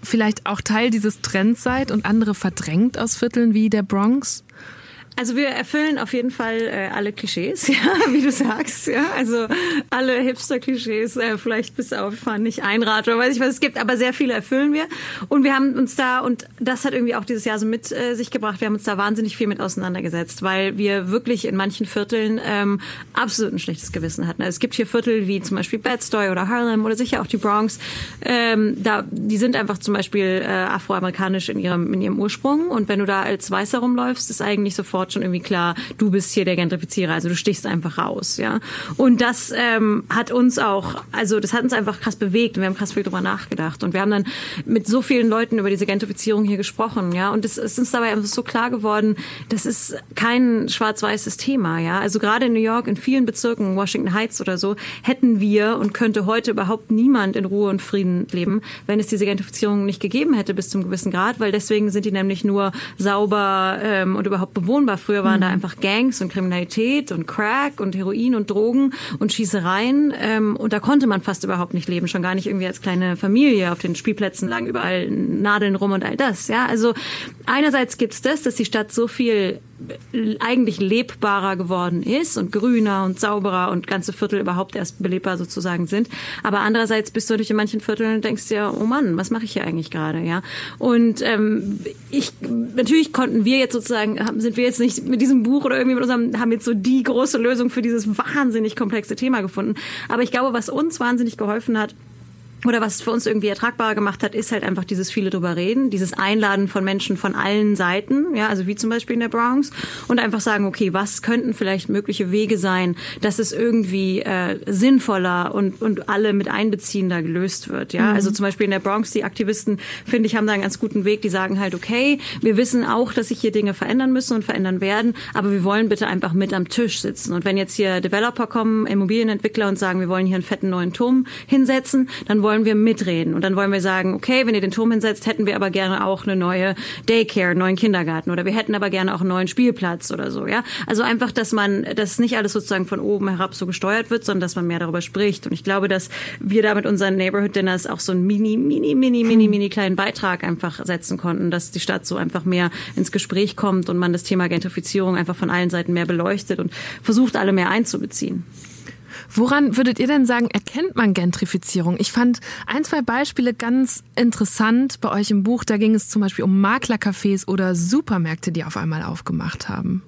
vielleicht auch Teil dieses Trends seid und andere verdrängt aus Vierteln wie der Bronx? Also wir erfüllen auf jeden Fall äh, alle Klischees, ja, wie du sagst, ja, also alle Hipster-Klischees, äh, vielleicht bis auf nicht Einrad oder weiß ich was es gibt, aber sehr viele erfüllen wir und wir haben uns da, und das hat irgendwie auch dieses Jahr so mit äh, sich gebracht, wir haben uns da wahnsinnig viel mit auseinandergesetzt, weil wir wirklich in manchen Vierteln ähm, absolut ein schlechtes Gewissen hatten. Also es gibt hier Viertel wie zum Beispiel Bed-Stuy oder Harlem oder sicher auch die Bronx, ähm, da die sind einfach zum Beispiel äh, afroamerikanisch in ihrem in ihrem Ursprung, und wenn du da als Weißer rumläufst, ist eigentlich sofort schon irgendwie klar, du bist hier der Gentrifizierer, also du stichst einfach raus, ja. Und das ähm, hat uns auch, also das hat uns einfach krass bewegt und wir haben krass viel drüber nachgedacht und wir haben dann mit so vielen Leuten über diese Gentrifizierung hier gesprochen, ja. Und es ist uns dabei einfach so klar geworden, das ist kein schwarz-weißes Thema, ja. Also gerade in New York, in vielen Bezirken, Washington Heights oder so, hätten wir und könnte heute überhaupt niemand in Ruhe und Frieden leben, wenn es diese Gentrifizierung nicht gegeben hätte bis zum gewissen Grad, weil deswegen sind die nämlich nur sauber ähm, und überhaupt bewohnbar. Früher waren da einfach Gangs und Kriminalität und Crack und Heroin und Drogen und Schießereien. Ähm, und da konnte man fast überhaupt nicht leben, schon gar nicht irgendwie als kleine Familie. Auf den Spielplätzen lagen überall Nadeln rum und all das. Ja, also einerseits gibt's das, dass die Stadt so viel eigentlich lebbarer geworden ist und grüner und sauberer und ganze Viertel überhaupt erst belebbar sozusagen sind. Aber andererseits bist du natürlich in manchen Vierteln und denkst dir, oh Mann, was mache ich hier eigentlich gerade? Ja. Und ähm, ich natürlich konnten wir jetzt sozusagen, sind wir jetzt nicht mit diesem Buch oder irgendwie mit unserem, haben jetzt so die große Lösung für dieses wahnsinnig komplexe Thema gefunden. Aber ich glaube, was uns wahnsinnig geholfen hat, oder was für uns irgendwie ertragbarer gemacht hat, ist halt einfach dieses viele drüber reden, dieses Einladen von Menschen von allen Seiten, ja, also wie zum Beispiel in der Bronx, und einfach sagen, okay, was könnten vielleicht mögliche Wege sein, dass es irgendwie äh, sinnvoller und und alle mit einbeziehender gelöst wird, ja, mhm. Also zum Beispiel in der Bronx, die Aktivisten, finde ich, haben da einen ganz guten Weg, die sagen halt, okay, wir wissen auch, dass sich hier Dinge verändern müssen und verändern werden, aber wir wollen bitte einfach mit am Tisch sitzen, und wenn jetzt hier Developer kommen, Immobilienentwickler, und sagen, wir wollen hier einen fetten neuen Turm hinsetzen, dann wollen wir mitreden. Und dann wollen wir sagen, okay, wenn ihr den Turm hinsetzt, hätten wir aber gerne auch eine neue Daycare, einen neuen Kindergarten, oder wir hätten aber gerne auch einen neuen Spielplatz oder so, ja. Also einfach, dass man, dass nicht alles sozusagen von oben herab so gesteuert wird, sondern dass man mehr darüber spricht. Und ich glaube, dass wir da mit unseren Neighborhood Dinners auch so einen mini, mini, mini, mini, mini kleinen Beitrag einfach setzen konnten, dass die Stadt so einfach mehr ins Gespräch kommt und man das Thema Gentrifizierung einfach von allen Seiten mehr beleuchtet und versucht, alle mehr einzubeziehen. Woran würdet ihr denn sagen, erkennt man Gentrifizierung? Ich fand ein, zwei Beispiele ganz interessant bei euch im Buch. Da ging es zum Beispiel um Maklercafés oder Supermärkte, die auf einmal aufgemacht haben.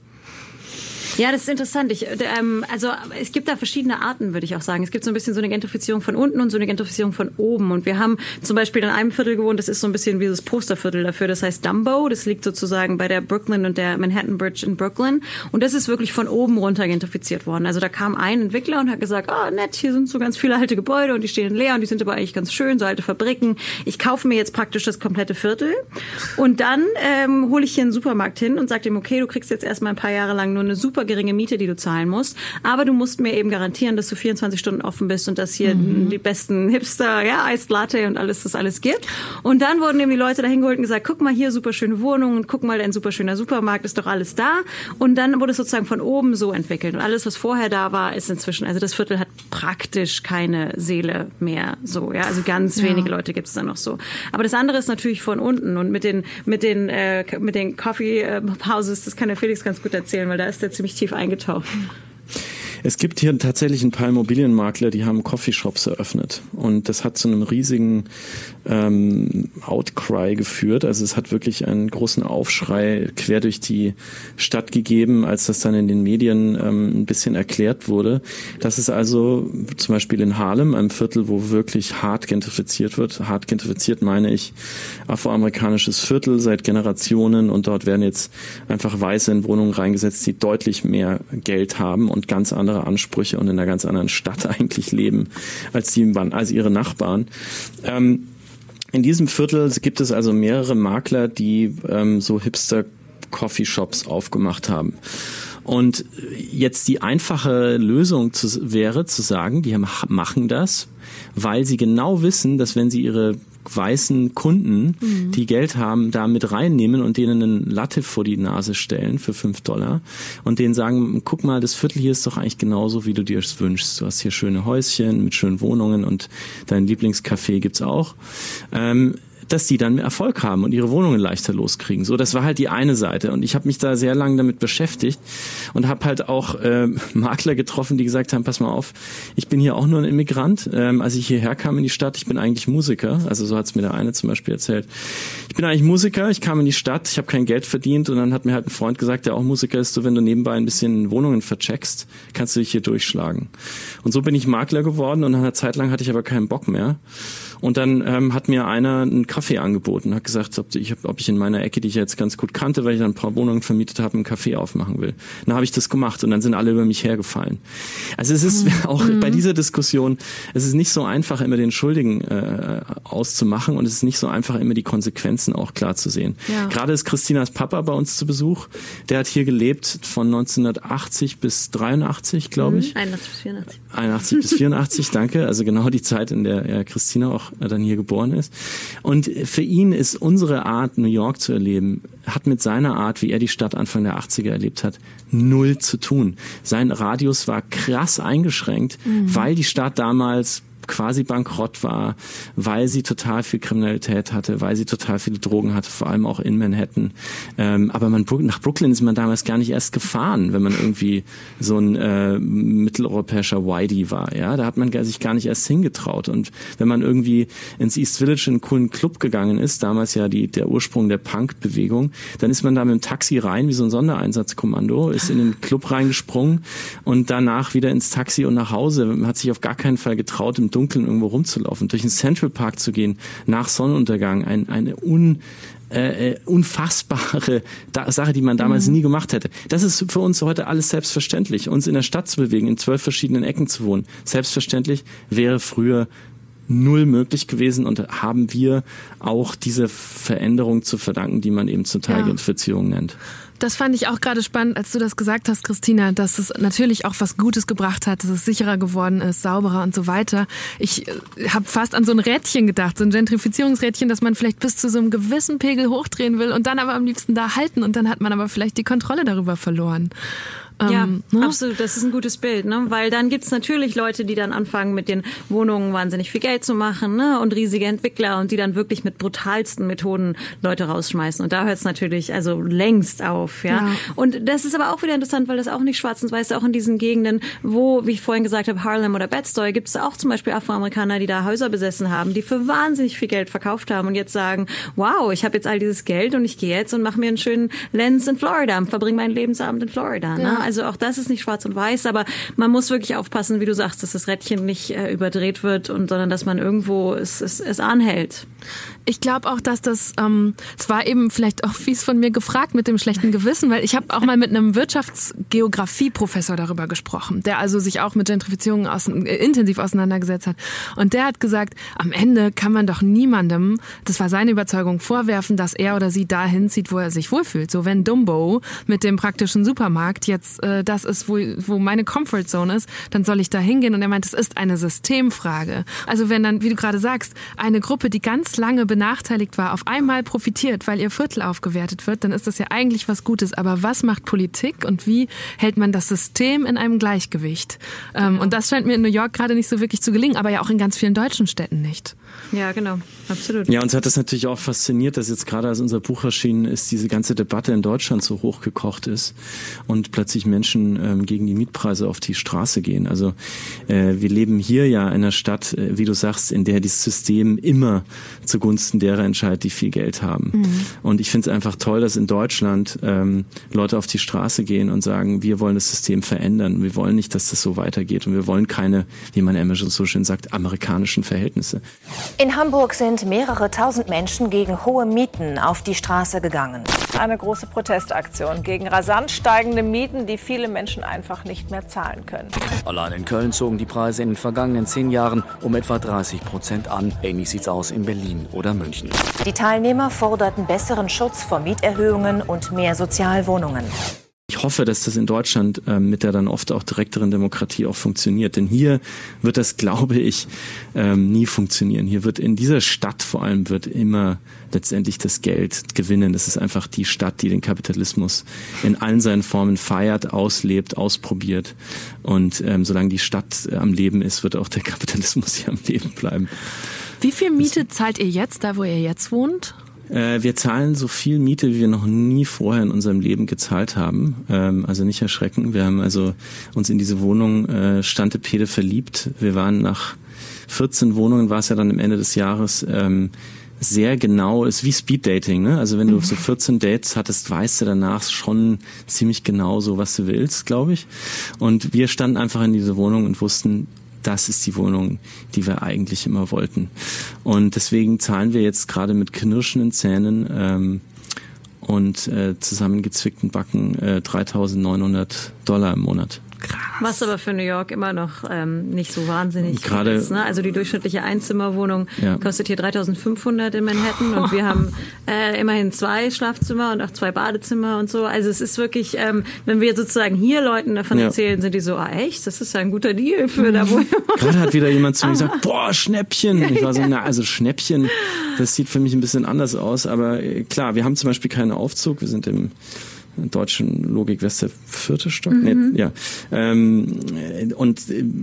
Ja, das ist interessant. Ich, ähm, also es gibt da verschiedene Arten, würde ich auch sagen. Es gibt so ein bisschen so eine Gentrifizierung von unten und so eine Gentrifizierung von oben. Und wir haben zum Beispiel in einem Viertel gewohnt, das ist so ein bisschen wie das Posterviertel dafür. Das heißt Dumbo. Das liegt sozusagen bei der Brooklyn und der Manhattan Bridge in Brooklyn. Und das ist wirklich von oben runter gentrifiziert worden. Also da kam ein Entwickler und hat gesagt, ah, oh, nett, hier sind so ganz viele alte Gebäude und die stehen leer und die sind aber eigentlich ganz schön, so alte Fabriken. Ich kaufe mir jetzt praktisch das komplette Viertel. Und dann ähm, hole ich hier einen Supermarkt hin und sage dem, okay, du kriegst jetzt erstmal ein paar Jahre lang nur eine super geringe Miete, die du zahlen musst. Aber du musst mir eben garantieren, dass du vierundzwanzig Stunden offen bist und dass hier mhm. die besten Hipster, ja, Iced Latte und alles, das alles gibt. Und dann wurden eben die Leute dahin geholt und gesagt, guck mal hier, super schöne Wohnungen, guck mal, ein super schöner Supermarkt, ist doch alles da. Und dann wurde es sozusagen von oben so entwickelt. Und alles, was vorher da war, ist inzwischen, also das Viertel hat praktisch keine Seele mehr so, ja. Also ganz ja. wenige Leute gibt es da noch so. Aber das andere ist natürlich von unten und mit den, mit den, äh, mit den Coffee Houses, das kann der Felix ganz gut erzählen, weil da ist der ziemlich tief eingetaucht. Es gibt hier tatsächlich ein paar Immobilienmakler, die haben Coffeeshops eröffnet, und das hat zu einem riesigen ähm, Outcry geführt. Also es hat wirklich einen großen Aufschrei quer durch die Stadt gegeben, als das dann in den Medien ähm, ein bisschen erklärt wurde. Das ist also zum Beispiel in Harlem, einem Viertel, wo wirklich hart gentrifiziert wird. Hart gentrifiziert meine ich afroamerikanisches Viertel seit Generationen, und dort werden jetzt einfach Weiße in Wohnungen reingesetzt, die deutlich mehr Geld haben und ganz andere Ansprüche und in einer ganz anderen Stadt eigentlich leben als die, als ihre Nachbarn. Ähm, in diesem Viertel gibt es also mehrere Makler, die ähm, so Hipster-Coffeeshops aufgemacht haben. Und jetzt die einfache Lösung zu, wäre zu sagen, die machen das, weil sie genau wissen, dass wenn sie ihre weißen Kunden, mhm. die Geld haben, da mit reinnehmen und denen einen Latte vor die Nase stellen für fünf Dollar und denen sagen, guck mal, das Viertel hier ist doch eigentlich genauso, wie du dir es wünschst. Du hast hier schöne Häuschen mit schönen Wohnungen und dein Lieblingscafé gibt's auch. Ähm, dass die dann Erfolg haben und ihre Wohnungen leichter loskriegen. So, das war halt die eine Seite. Und ich habe mich da sehr lange damit beschäftigt und habe halt auch äh, Makler getroffen, die gesagt haben, pass mal auf, ich bin hier auch nur ein Immigrant. Ähm, als ich hierher kam in die Stadt, ich bin eigentlich Musiker. Also so hat's mir der eine zum Beispiel erzählt. Ich bin eigentlich Musiker, ich kam in die Stadt, ich habe kein Geld verdient und dann hat mir halt ein Freund gesagt, der auch Musiker ist, so wenn du nebenbei ein bisschen Wohnungen vercheckst, kannst du dich hier durchschlagen. Und so bin ich Makler geworden und nach einer Zeit lang hatte ich aber keinen Bock mehr. Und dann ähm, hat mir einer einen Kaffee angeboten, hat gesagt, ob ich, ob ich in meiner Ecke, die ich jetzt ganz gut kannte, weil ich dann ein paar Wohnungen vermietet habe, einen Kaffee aufmachen will. Dann habe ich das gemacht und dann sind alle über mich hergefallen. Also es ist mhm. auch mhm. bei dieser Diskussion, es ist nicht so einfach, immer den Schuldigen äh, auszumachen und es ist nicht so einfach, immer die Konsequenzen auch klar zu sehen. Ja. Gerade ist Christinas Papa bei uns zu Besuch. Der hat hier gelebt von neunzehnhundertachtzig bis dreiundachtzig, glaube ich. Mhm. einundachtzig bis vierundachtzig. einundachtzig bis vierundachtzig, danke. Also genau die Zeit, in der ja, Christina auch dann hier geboren ist. Und für ihn ist unsere Art, New York zu erleben, hat mit seiner Art, wie er die Stadt Anfang der achtziger erlebt hat, null zu tun. Sein Radius war krass eingeschränkt, mhm. weil die Stadt damals quasi bankrott war, weil sie total viel Kriminalität hatte, weil sie total viele Drogen hatte, vor allem auch in Manhattan. Ähm, aber man, nach Brooklyn ist man damals gar nicht erst gefahren, wenn man irgendwie so ein äh, mitteleuropäischer Whitey war. Ja, da hat man sich gar nicht erst hingetraut. Und wenn man irgendwie ins East Village in einen coolen Club gegangen ist, damals ja die der Ursprung der Punk-Bewegung, dann ist man da mit dem Taxi rein, wie so ein Sondereinsatzkommando, ist in den Club reingesprungen und danach wieder ins Taxi und nach Hause. Man hat sich auf gar keinen Fall getraut, im Dunkeln irgendwo rumzulaufen, durch den Central Park zu gehen, nach Sonnenuntergang, ein, eine un, äh, unfassbare da- Sache, die man damals mhm. nie gemacht hätte. Das ist für uns heute alles selbstverständlich, uns in der Stadt zu bewegen, in zwölf verschiedenen Ecken zu wohnen. Selbstverständlich wäre früher null möglich gewesen und haben wir auch diese Veränderung zu verdanken, die man eben zum Teil Gentrifizierung nennt. Das fand ich auch gerade spannend, als du das gesagt hast, Christina, dass es natürlich auch was Gutes gebracht hat, dass es sicherer geworden ist, sauberer und so weiter. Ich äh, habe fast an so ein Rädchen gedacht, so ein Gentrifizierungsrädchen, das man vielleicht bis zu so einem gewissen Pegel hochdrehen will und dann aber am liebsten da halten und dann hat man aber vielleicht die Kontrolle darüber verloren. Ja, ähm, ne? absolut. Das ist ein gutes Bild, ne? Weil dann gibt's natürlich Leute, die dann anfangen, mit den Wohnungen wahnsinnig viel Geld zu machen, ne? Und riesige Entwickler und die dann wirklich mit brutalsten Methoden Leute rausschmeißen. Und da hört's natürlich also längst auf, ja? ja. Und das ist aber auch wieder interessant, weil das auch nicht schwarz und weiß, auch in diesen Gegenden, wo, wie ich vorhin gesagt habe, Harlem oder Bed-Stuy, gibt's auch zum Beispiel Afroamerikaner, die da Häuser besessen haben, die für wahnsinnig viel Geld verkauft haben und jetzt sagen, wow, ich habe jetzt all dieses Geld und ich gehe jetzt und mache mir einen schönen Lenz in Florida, verbringe meinen Lebensabend in Florida, ne? Ja. Also auch das ist nicht schwarz und weiß, aber man muss wirklich aufpassen, wie du sagst, dass das Rädchen nicht äh, überdreht wird, und sondern dass man irgendwo es, es, es anhält. Ich glaube auch, dass das, ähm, es war eben vielleicht auch fies von mir gefragt mit dem schlechten Gewissen, weil ich habe auch mal mit einem Wirtschaftsgeografie-Professor darüber gesprochen, der also sich auch mit Gentrifizierung aus, äh, intensiv auseinandergesetzt hat. Und der hat gesagt, am Ende kann man doch niemandem, das war seine Überzeugung, vorwerfen, dass er oder sie dahin zieht, wo er sich wohlfühlt. So, wenn Dumbo mit dem praktischen Supermarkt jetzt äh, das ist, wo, wo meine Comfortzone ist, dann soll ich da hingehen. Und er meint, es ist eine Systemfrage. Also wenn dann, wie du gerade sagst, eine Gruppe, die ganz lange benachteiligt war, auf einmal profitiert, weil ihr Viertel aufgewertet wird, dann ist das ja eigentlich was Gutes. Aber was macht Politik und wie hält man das System in einem Gleichgewicht? Ähm, und das scheint mir in New York gerade nicht so wirklich zu gelingen, aber ja auch in ganz vielen deutschen Städten nicht. Ja, genau. Absolut. Ja, uns hat das natürlich auch fasziniert, dass jetzt gerade als unser Buch erschienen ist, diese ganze Debatte in Deutschland so hochgekocht ist und plötzlich Menschen ähm, gegen die Mietpreise auf die Straße gehen. Also äh, wir leben hier ja in einer Stadt, äh, wie du sagst, in der dieses System immer zugunsten derer entscheidet, die viel Geld haben. Mhm. Und ich finde es einfach toll, dass in Deutschland ähm, Leute auf die Straße gehen und sagen, wir wollen das System verändern. Wir wollen nicht, dass das so weitergeht und wir wollen keine, wie man immer so schön sagt, amerikanischen Verhältnisse. In Hamburg sind mehrere tausend Menschen gegen hohe Mieten auf die Straße gegangen. Eine große Protestaktion gegen rasant steigende Mieten, die viele Menschen einfach nicht mehr zahlen können. Allein in Köln zogen die Preise in den vergangenen zehn Jahren um etwa dreißig Prozent an. Ähnlich sieht's aus in Berlin oder München. Die Teilnehmer forderten besseren Schutz vor Mieterhöhungen und mehr Sozialwohnungen. Ich hoffe, dass das in Deutschland äh, mit der dann oft auch direkteren Demokratie auch funktioniert. Denn hier wird das, glaube ich, ähm, nie funktionieren. Hier wird in dieser Stadt vor allem wird immer letztendlich das Geld gewinnen. Das ist einfach die Stadt, die den Kapitalismus in allen seinen Formen feiert, auslebt, ausprobiert. Und ähm, solange die Stadt äh, am Leben ist, wird auch der Kapitalismus hier am Leben bleiben. Wie viel Miete zahlt ihr jetzt, da wo ihr jetzt wohnt? Äh, wir zahlen so viel Miete, wie wir noch nie vorher in unserem Leben gezahlt haben. Ähm, also nicht erschrecken. Wir haben also uns in diese Wohnung äh, Stantepede verliebt. Wir waren nach vierzehn Wohnungen, war es ja dann am Ende des Jahres, ähm, sehr genau, ist wie Speeddating, ne? Also wenn du so vierzehn Dates hattest, weißt du danach schon ziemlich genau so, was du willst, glaube ich. Und wir standen einfach in dieser Wohnung und wussten, das ist die Wohnung, die wir eigentlich immer wollten. Und deswegen zahlen wir jetzt gerade mit knirschenden Zähnen ähm, und äh, zusammengezwickten Backen äh, dreitausendneunhundert Dollar im Monat. Krass. Was aber für New York immer noch ähm, nicht so wahnsinnig Gerade, ist. Ne? Also die durchschnittliche Einzimmerwohnung ja. kostet hier dreitausendfünfhundert in Manhattan und wir haben äh, immerhin zwei Schlafzimmer und auch zwei Badezimmer und so. Also es ist wirklich, ähm, wenn wir sozusagen hier Leuten davon ja. erzählen, sind die so, ah echt, das ist ja ein guter Deal für da, wo Gerade hat wieder jemand zu mir gesagt, boah, Schnäppchen. Ich war so, na, also Schnäppchen, das sieht für mich ein bisschen anders aus. Aber äh, klar, wir haben zum Beispiel keinen Aufzug. Wir sind im in deutschen Logik, was der vierte Stock? Mhm. Nee, ja. Ähm, und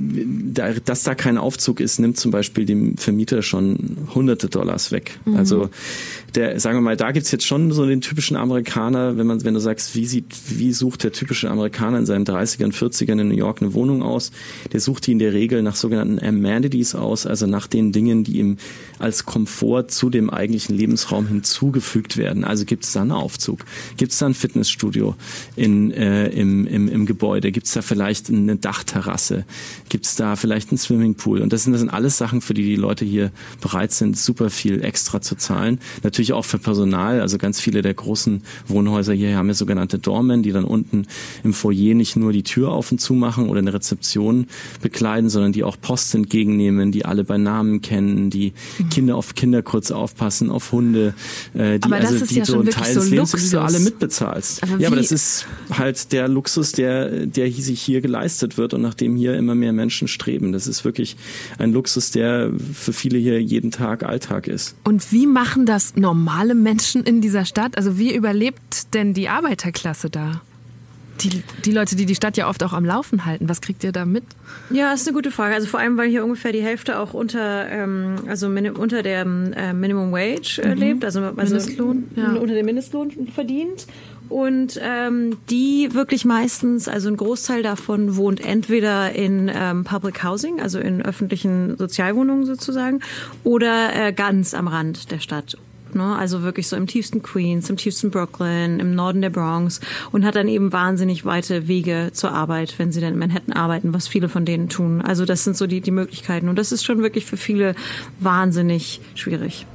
da, dass da kein Aufzug ist, nimmt zum Beispiel dem Vermieter schon hunderte Dollars weg. Mhm. Also der, sagen wir mal, da gibt's jetzt schon so den typischen Amerikaner, wenn man, wenn du sagst, wie sieht, wie sucht der typische Amerikaner in seinen dreißigern, vierzigern in New York eine Wohnung aus? Der sucht die in der Regel nach sogenannten Amenities aus, also nach den Dingen, die ihm als Komfort zu dem eigentlichen Lebensraum hinzugefügt werden. Also gibt's da einen Aufzug? Gibt's da ein Fitnessstudio? In, äh, im, im, im Gebäude? Gibt es da vielleicht eine Dachterrasse? Gibt es da vielleicht einen Swimmingpool? Und das sind, das sind alles Sachen, für die die Leute hier bereit sind, super viel extra zu zahlen. Natürlich auch für Personal. Also ganz viele der großen Wohnhäuser hier haben ja sogenannte Doormen, die dann unten im Foyer nicht nur die Tür auf und zu machen oder eine Rezeption bekleiden, sondern die auch Post entgegennehmen, die alle bei Namen kennen, die mhm. Kinder auf Kinder kurz aufpassen, auf Hunde, äh, die Aber das also ist die ja so schon einen wirklich Teil so des Lebens Luxus. sowieso alle mitbezahlst. Aber ja, aber wie? das ist halt der Luxus, der, der sich hier geleistet wird und nach dem hier immer mehr Menschen streben. Das ist wirklich ein Luxus, der für viele hier jeden Tag Alltag ist. Und wie machen das normale Menschen in dieser Stadt? Also wie überlebt denn die Arbeiterklasse da? Die, die Leute, die die Stadt ja oft auch am Laufen halten. Was kriegt ihr da mit? Ja, ist eine gute Frage. Also vor allem, weil hier ungefähr die Hälfte auch unter, ähm, also minim, unter der äh, Minimum Wage äh, mhm. lebt, also, also Mindestlohn, ja. unter dem Mindestlohn verdient. Und ähm, die wirklich meistens, also ein Großteil davon wohnt entweder in ähm, Public Housing, also in öffentlichen Sozialwohnungen sozusagen, oder äh, ganz am Rand der Stadt. Also wirklich so im tiefsten Queens, im tiefsten Brooklyn, im Norden der Bronx und hat dann eben wahnsinnig weite Wege zur Arbeit, wenn sie dann in Manhattan arbeiten, was viele von denen tun. Also das sind so die, die Möglichkeiten und das ist schon wirklich für viele wahnsinnig schwierig.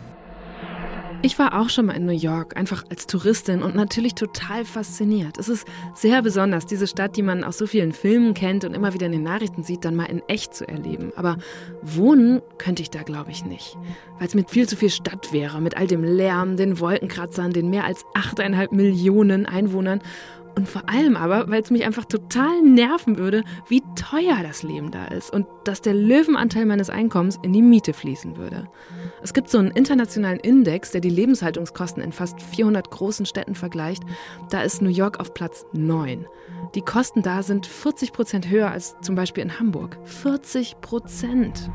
Ich war auch schon mal in New York, einfach als Touristin und natürlich total fasziniert. Es ist sehr besonders, diese Stadt, die man aus so vielen Filmen kennt und immer wieder in den Nachrichten sieht, dann mal in echt zu erleben. Aber wohnen könnte ich da, glaube ich, nicht, weil es mit viel zu viel Stadt wäre, mit all dem Lärm, den Wolkenkratzern, den mehr als achteinhalb Millionen Einwohnern. Und vor allem aber, weil es mich einfach total nerven würde, wie teuer das Leben da ist und dass der Löwenanteil meines Einkommens in die Miete fließen würde. Es gibt so einen internationalen Index, der die Lebenshaltungskosten in fast vierhundert großen Städten vergleicht. Da ist New York auf Platz neun. Die Kosten da sind vierzig Prozent höher als zum Beispiel in Hamburg. vierzig Prozent.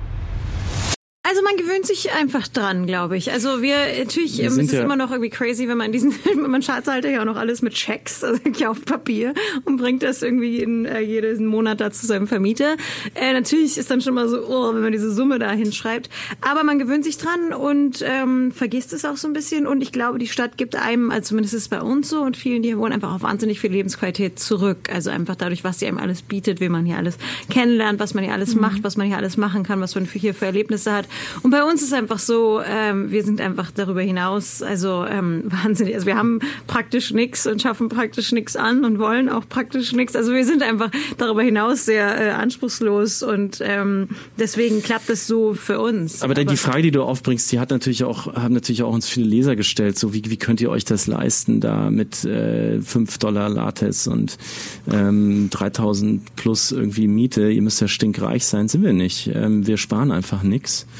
Also man gewöhnt sich einfach dran, glaube ich. Also wir, natürlich, wir es ist ja immer noch irgendwie crazy, wenn man diesen, man zahlt ja auch noch alles mit Checks, also auf Papier und bringt das irgendwie in, äh, jeden Monat da zu seinem Vermieter. Äh, natürlich ist dann schon mal so, oh, wenn man diese Summe da hinschreibt. Aber man gewöhnt sich dran und ähm, vergisst es auch so ein bisschen. Und ich glaube, die Stadt gibt einem, also zumindest ist es bei uns so und vielen, die hier wohnen, einfach auch wahnsinnig viel Lebensqualität zurück. Also einfach dadurch, was sie einem alles bietet, wie man hier alles kennenlernt, was man hier alles mhm. macht, was man hier alles machen kann, was man für hier für Erlebnisse hat. Und bei uns ist einfach so, ähm, wir sind einfach darüber hinaus, also ähm, wahnsinnig. Also wir haben praktisch nichts und schaffen praktisch nichts an und wollen auch praktisch nichts. Also wir sind einfach darüber hinaus sehr äh, anspruchslos und ähm, deswegen klappt das so für uns. Aber, Aber die Frage, die du aufbringst, die hat natürlich auch, haben natürlich auch uns viele Leser gestellt. So wie wie könnt ihr euch das leisten, da mit äh, fünf Dollar Lattes und ähm, dreitausend plus irgendwie Miete? Ihr müsst ja stinkreich sein, sind wir nicht. Ähm, wir sparen einfach nichts.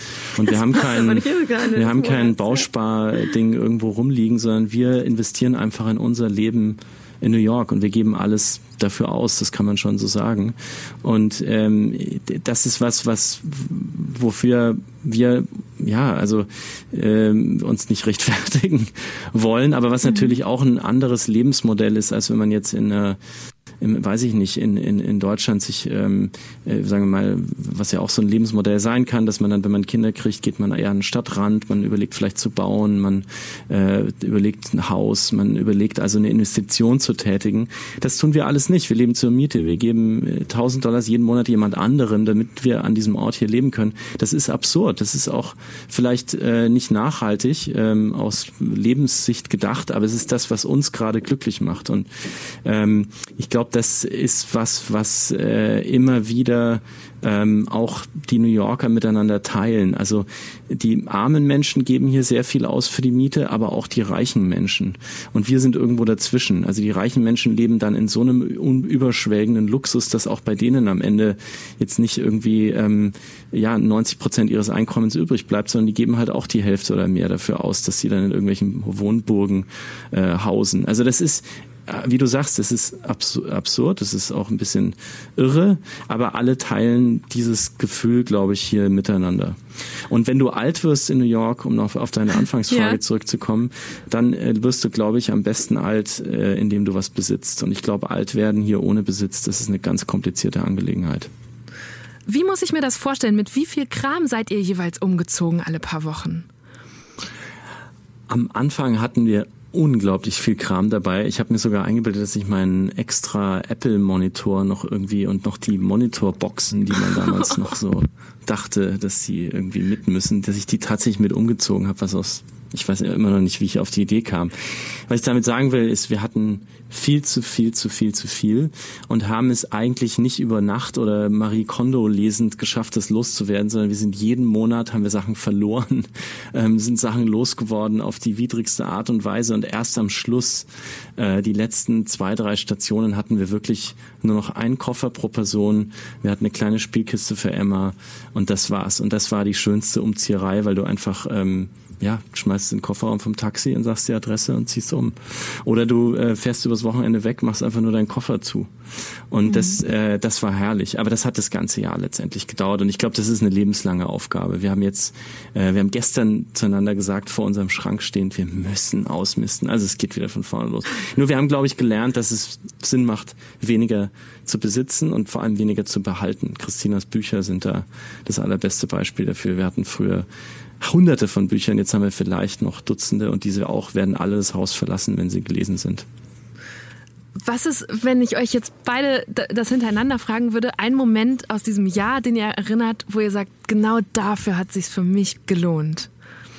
Und wir haben kein, wir haben kein Bausparding irgendwo rumliegen, sondern wir investieren einfach in unser Leben in New York und wir geben alles dafür aus, das kann man schon so sagen. Und ähm, das ist was, was wofür wir ja also ähm, uns nicht rechtfertigen wollen, aber was natürlich auch ein anderes Lebensmodell ist, als wenn man jetzt in einer Im, weiß ich nicht, in, in, in Deutschland sich, ähm, äh, sagen wir mal, was ja auch so ein Lebensmodell sein kann, dass man dann, wenn man Kinder kriegt, geht man eher an den Stadtrand, man überlegt vielleicht zu bauen, man äh, überlegt ein Haus, man überlegt also eine Investition zu tätigen. Das tun wir alles nicht. Wir leben zur Miete. Wir geben äh, tausend Dollar jeden Monat jemand anderem, damit wir an diesem Ort hier leben können. Das ist absurd. Das ist auch vielleicht äh, nicht nachhaltig, ähm, aus Lebenssicht gedacht, aber es ist das, was uns gerade glücklich macht. Und ähm, ich glaube, das ist was, was äh, immer wieder ähm, auch die New Yorker miteinander teilen. Also die armen Menschen geben hier sehr viel aus für die Miete, aber auch die reichen Menschen. Und wir sind irgendwo dazwischen. Also die reichen Menschen leben dann in so einem unüberschwängenden Luxus, dass auch bei denen am Ende jetzt nicht irgendwie ähm, ja neunzig Prozent ihres Einkommens übrig bleibt, sondern die geben halt auch die Hälfte oder mehr dafür aus, dass sie dann in irgendwelchen Wohnburgen äh, hausen. Also das ist, wie du sagst, das ist absurd, das ist auch ein bisschen irre, aber alle teilen dieses Gefühl, glaube ich, hier miteinander. Und wenn du alt wirst in New York, um noch auf deine Anfangsfrage ja. zurückzukommen, dann äh, wirst du, glaube ich, am besten alt, äh, indem du was besitzt. Und ich glaube, alt werden hier ohne Besitz, das ist eine ganz komplizierte Angelegenheit. Wie muss ich mir das vorstellen? Mit wie viel Kram seid ihr jeweils umgezogen alle paar Wochen? Am Anfang hatten wir unglaublich viel Kram dabei. Ich habe mir sogar eingebildet, dass ich meinen extra Apple-Monitor noch irgendwie und noch die Monitorboxen, die man damals noch so dachte, dass sie irgendwie mit müssen, dass ich die tatsächlich mit umgezogen habe, was aus, ich weiß immer noch nicht, wie ich auf die Idee kam. Was ich damit sagen will, ist, wir hatten viel zu viel, zu viel, zu viel und haben es eigentlich nicht über Nacht oder Marie Kondo lesend geschafft, das loszuwerden, sondern wir sind jeden Monat, haben wir Sachen verloren, ähm, sind Sachen losgeworden auf die widrigste Art und Weise und erst am Schluss, äh, die letzten zwei, drei Stationen hatten wir wirklich nur noch einen Koffer pro Person, wir hatten eine kleine Spielkiste für Emma und das war's. Und das war die schönste Umzieherei, weil du einfach ähm, ja, schmeißt den Kofferraum vom Taxi und sagst die Adresse und ziehst um. Oder du äh, fährst übers Wochenende weg, machst einfach nur deinen Koffer zu. Und mhm. das äh, das war herrlich. Aber das hat das ganze Jahr letztendlich gedauert. Und ich glaube, das ist eine lebenslange Aufgabe. Wir haben jetzt, äh, wir haben gestern zueinander gesagt, vor unserem Schrank stehend, wir müssen ausmisten. Also es geht wieder von vorne los. Nur wir haben, glaube ich, gelernt, dass es Sinn macht, weniger zu besitzen und vor allem weniger zu behalten. Christinas Bücher sind da das allerbeste Beispiel dafür. Wir hatten früher Hunderte von Büchern, jetzt haben wir vielleicht noch Dutzende und diese auch werden alle das Haus verlassen, wenn sie gelesen sind. Was ist, wenn ich euch jetzt beide das hintereinander fragen würde, ein Moment aus diesem Jahr, den ihr erinnert, wo ihr sagt, genau dafür hat es sich für mich gelohnt?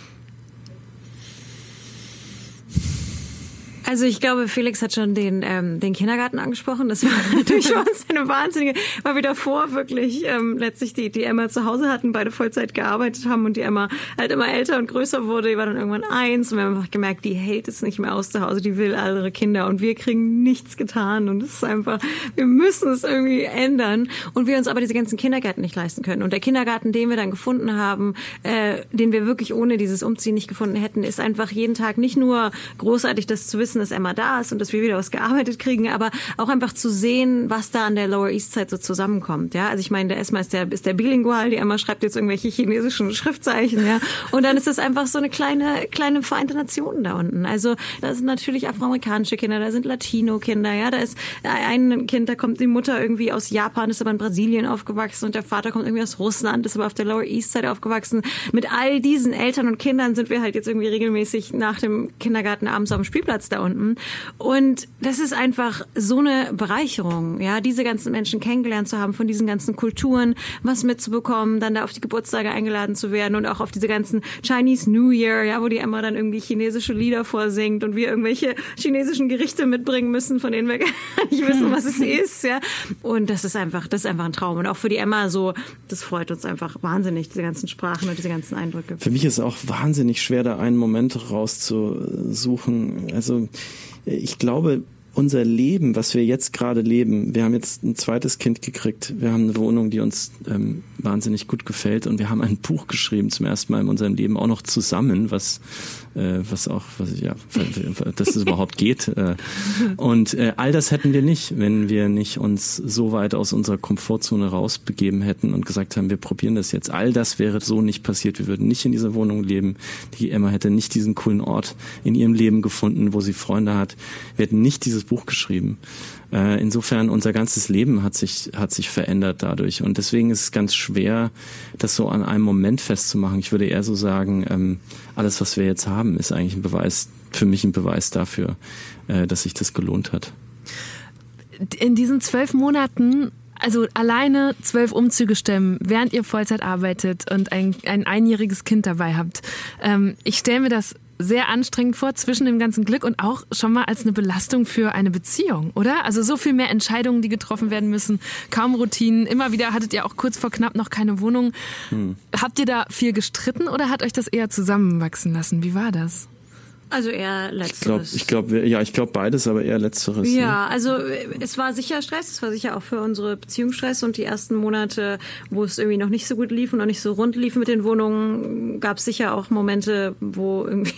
Also ich glaube, Felix hat schon den ähm, den Kindergarten angesprochen. Das war natürlich für uns eine wahnsinnige, weil wir davor wirklich ähm, letztlich die die Emma zu Hause hatten, beide Vollzeit gearbeitet haben und die Emma halt immer älter und größer wurde. Die war dann irgendwann eins und wir haben einfach gemerkt, die hält es nicht mehr aus zu Hause, die will alle ihre Kinder und wir kriegen nichts getan und es ist einfach, wir müssen es irgendwie ändern und wir uns aber diese ganzen Kindergärten nicht leisten können. Und der Kindergarten, den wir dann gefunden haben, äh, den wir wirklich ohne dieses Umziehen nicht gefunden hätten, ist einfach jeden Tag nicht nur großartig, das zu wissen, dass Emma da ist und dass wir wieder was gearbeitet kriegen, aber auch einfach zu sehen, was da an der Lower East Side so zusammenkommt. Ja, also ich meine, der Esma ist der ist der bilingual, die Emma schreibt jetzt irgendwelche chinesischen Schriftzeichen, ja, und dann ist das einfach so eine kleine kleine Vereinte Nation da unten. Also da sind natürlich afroamerikanische Kinder, da sind Latino-Kinder, ja, da ist ein Kind, da kommt die Mutter irgendwie aus Japan, ist aber in Brasilien aufgewachsen und der Vater kommt irgendwie aus Russland, ist aber auf der Lower East Side aufgewachsen. Mit all diesen Eltern und Kindern sind wir halt jetzt irgendwie regelmäßig nach dem Kindergarten abends auf dem Spielplatz da unten. Und das ist einfach so eine Bereicherung, ja, diese ganzen Menschen kennengelernt zu haben, von diesen ganzen Kulturen was mitzubekommen, dann da auf die Geburtstage eingeladen zu werden und auch auf diese ganzen Chinese New Year, ja, wo die Emma dann irgendwie chinesische Lieder vorsingt und wir irgendwelche chinesischen Gerichte mitbringen müssen, von denen wir gar nicht wissen, was es ist, ja. Und das ist einfach, das ist einfach ein Traum. Und auch für die Emma so, das freut uns einfach wahnsinnig, diese ganzen Sprachen und diese ganzen Eindrücke. Für mich ist es auch wahnsinnig schwer, da einen Moment rauszusuchen. Also ich glaube, unser Leben, was wir jetzt gerade leben, wir haben jetzt ein zweites Kind gekriegt, wir haben eine Wohnung, die uns ähm, wahnsinnig gut gefällt und wir haben ein Buch geschrieben zum ersten Mal in unserem Leben, auch noch zusammen, was äh, was auch, was ja, dass es überhaupt geht. Äh. Und äh, all das hätten wir nicht, wenn wir nicht uns so weit aus unserer Komfortzone rausbegeben hätten und gesagt haben, wir probieren das jetzt. All das wäre so nicht passiert. Wir würden nicht in dieser Wohnung leben. Die Emma hätte nicht diesen coolen Ort in ihrem Leben gefunden, wo sie Freunde hat. Wir hätten nicht dieses Buch geschrieben. Äh, insofern, unser ganzes Leben hat sich, hat sich verändert dadurch. Und deswegen ist es ganz schwer, das so an einem Moment festzumachen. Ich würde eher so sagen, ähm, alles, was wir jetzt haben, ist eigentlich ein Beweis, für mich ein Beweis dafür, äh, dass sich das gelohnt hat. In diesen zwölf Monaten, also alleine zwölf Umzüge stemmen, während ihr Vollzeit arbeitet und ein, ein einjähriges Kind dabei habt. Ähm, ich stelle mir das sehr anstrengend vor, zwischen dem ganzen Glück und auch schon mal als eine Belastung für eine Beziehung, oder? Also so viel mehr Entscheidungen, die getroffen werden müssen, kaum Routinen. Immer wieder hattet ihr auch kurz vor knapp noch keine Wohnung. Hm. Habt ihr da viel gestritten oder hat euch das eher zusammenwachsen lassen? Wie war das? Also eher Letzteres. Ich glaube, ich glaub, ja, ich glaube beides, aber eher Letzteres. Ja, ne? Also es war sicher Stress, es war sicher auch für unsere Beziehung Stress und die ersten Monate, wo es irgendwie noch nicht so gut lief und noch nicht so rund lief mit den Wohnungen, gab es sicher auch Momente, wo irgendwie,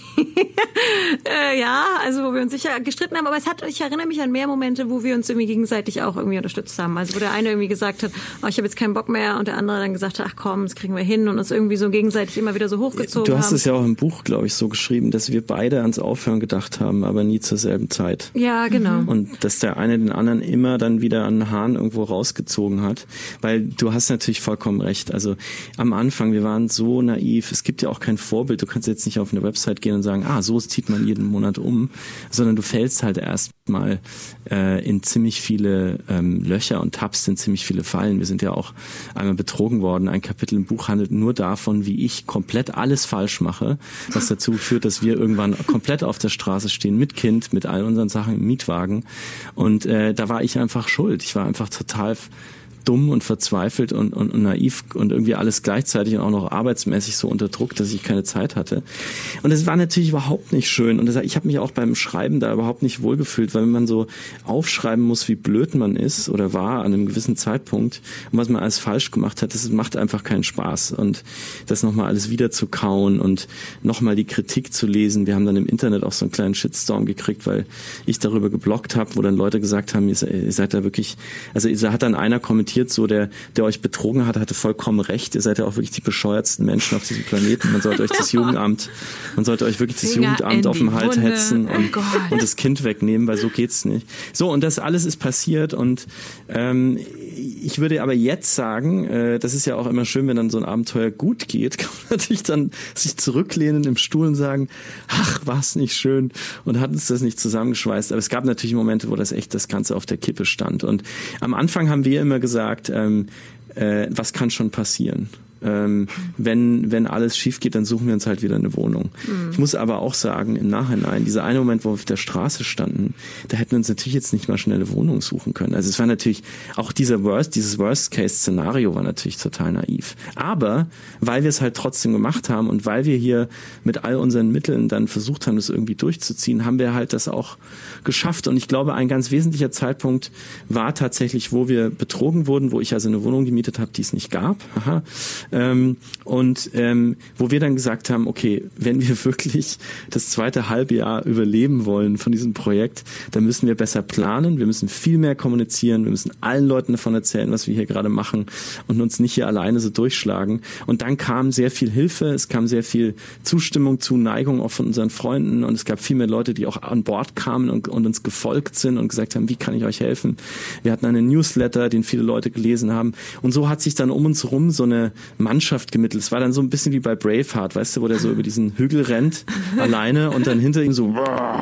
äh, ja, also wo wir uns sicher gestritten haben, aber es hat, ich erinnere mich an mehr Momente, wo wir uns irgendwie gegenseitig auch irgendwie unterstützt haben. Also wo der eine irgendwie gesagt hat, oh, ich habe jetzt keinen Bock mehr und der andere dann gesagt hat, ach komm, das kriegen wir hin und uns irgendwie so gegenseitig immer wieder so hochgezogen haben. Du hast haben. es ja auch im Buch, glaube ich, so geschrieben, dass wir beide ans Aufhören gedacht haben, aber nie zur selben Zeit. Ja, genau. Und dass der eine den anderen immer dann wieder an den Haaren irgendwo rausgezogen hat. Weil du hast natürlich vollkommen recht. Also am Anfang, wir waren so naiv. Es gibt ja auch kein Vorbild. Du kannst jetzt nicht auf eine Website gehen und sagen, ah, so zieht man jeden Monat um. Sondern du fällst halt erstmal äh, in ziemlich viele ähm, Löcher und tappst in ziemlich viele Fallen. Wir sind ja auch einmal betrogen worden. Ein Kapitel im Buch handelt nur davon, wie ich komplett alles falsch mache, was dazu führt, dass wir irgendwann komplett auf der Straße stehen, mit Kind, mit all unseren Sachen im Mietwagen. Und äh, da war ich einfach schuld. Ich war einfach total dumm und verzweifelt und, und, und naiv und irgendwie alles gleichzeitig und auch noch arbeitsmäßig so unter Druck, dass ich keine Zeit hatte. Und es war natürlich überhaupt nicht schön. Und das, ich habe mich auch beim Schreiben da überhaupt nicht wohlgefühlt, weil wenn man so aufschreiben muss, wie blöd man ist oder war an einem gewissen Zeitpunkt und was man alles falsch gemacht hat, das macht einfach keinen Spaß. Und das nochmal alles wieder zu kauen und nochmal die Kritik zu lesen. Wir haben dann im Internet auch so einen kleinen Shitstorm gekriegt, weil ich darüber gebloggt habe, wo dann Leute gesagt haben, ihr seid da wirklich, also ihr hat dann einer kommentiert, so der, der euch betrogen hat, hatte vollkommen recht. Ihr seid ja auch wirklich die bescheuertsten Menschen auf diesem Planeten. Man sollte euch das Jugendamt, man sollte euch wirklich das Finger Jugendamt auf den Hals Wunde. hetzen und, oh und das Kind wegnehmen, weil so geht's nicht. So, und das alles ist passiert und ähm, ich würde aber jetzt sagen, äh, das ist ja auch immer schön, wenn dann so ein Abenteuer gut geht, kann man natürlich dann sich zurücklehnen im Stuhl und sagen, ach, war's nicht schön und hat uns das nicht zusammengeschweißt. Aber es gab natürlich Momente, wo das echt das Ganze auf der Kippe stand. Und am Anfang haben wir immer gesagt, ähm, äh, was kann schon passieren? Ähm, wenn wenn alles schief geht, dann suchen wir uns halt wieder eine Wohnung. Mhm. Ich muss aber auch sagen, im Nachhinein, dieser eine Moment, wo wir auf der Straße standen, da hätten wir uns natürlich jetzt nicht mal schnell eine Wohnung suchen können. Also es war natürlich, auch dieser Worst, dieses Worst-Case-Szenario war natürlich total naiv. Aber weil wir es halt trotzdem gemacht haben und weil wir hier mit all unseren Mitteln dann versucht haben, das irgendwie durchzuziehen, haben wir halt das auch geschafft. Und ich glaube, ein ganz wesentlicher Zeitpunkt war tatsächlich, wo wir betrogen wurden, wo ich also eine Wohnung gemietet habe, die es nicht gab. Aha. Ähm, und ähm, wo wir dann gesagt haben, okay, wenn wir wirklich das zweite Halbjahr überleben wollen von diesem Projekt, dann müssen wir besser planen, wir müssen viel mehr kommunizieren, wir müssen allen Leuten davon erzählen, was wir hier gerade machen und uns nicht hier alleine so durchschlagen. Und dann kam sehr viel Hilfe, es kam sehr viel Zustimmung, Zuneigung auch von unseren Freunden und es gab viel mehr Leute, die auch an Bord kamen und, und uns gefolgt sind und gesagt haben, wie kann ich euch helfen? Wir hatten einen Newsletter, den viele Leute gelesen haben und so hat sich dann um uns rum so eine Mannschaft gemittelt. Es war dann so ein bisschen wie bei Braveheart, weißt du, wo der so über diesen Hügel rennt, alleine und dann hinter ihm so,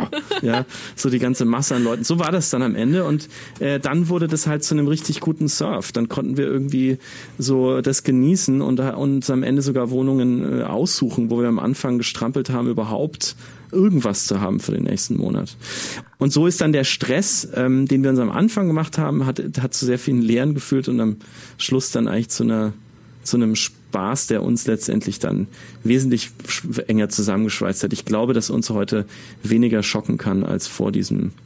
ja, so die ganze Masse an Leuten. So war das dann am Ende und äh, dann wurde das halt zu einem richtig guten Surf. Dann konnten wir irgendwie so das genießen und uns am Ende sogar Wohnungen äh, aussuchen, wo wir am Anfang gestrampelt haben, überhaupt irgendwas zu haben für den nächsten Monat. Und so ist dann der Stress, ähm, den wir uns am Anfang gemacht haben, hat, hat zu sehr vielen Lehren geführt und am Schluss dann eigentlich zu einer zu einem Spaß, der uns letztendlich dann wesentlich enger zusammengeschweißt hat. Ich glaube, dass uns heute weniger schocken kann als vor diesem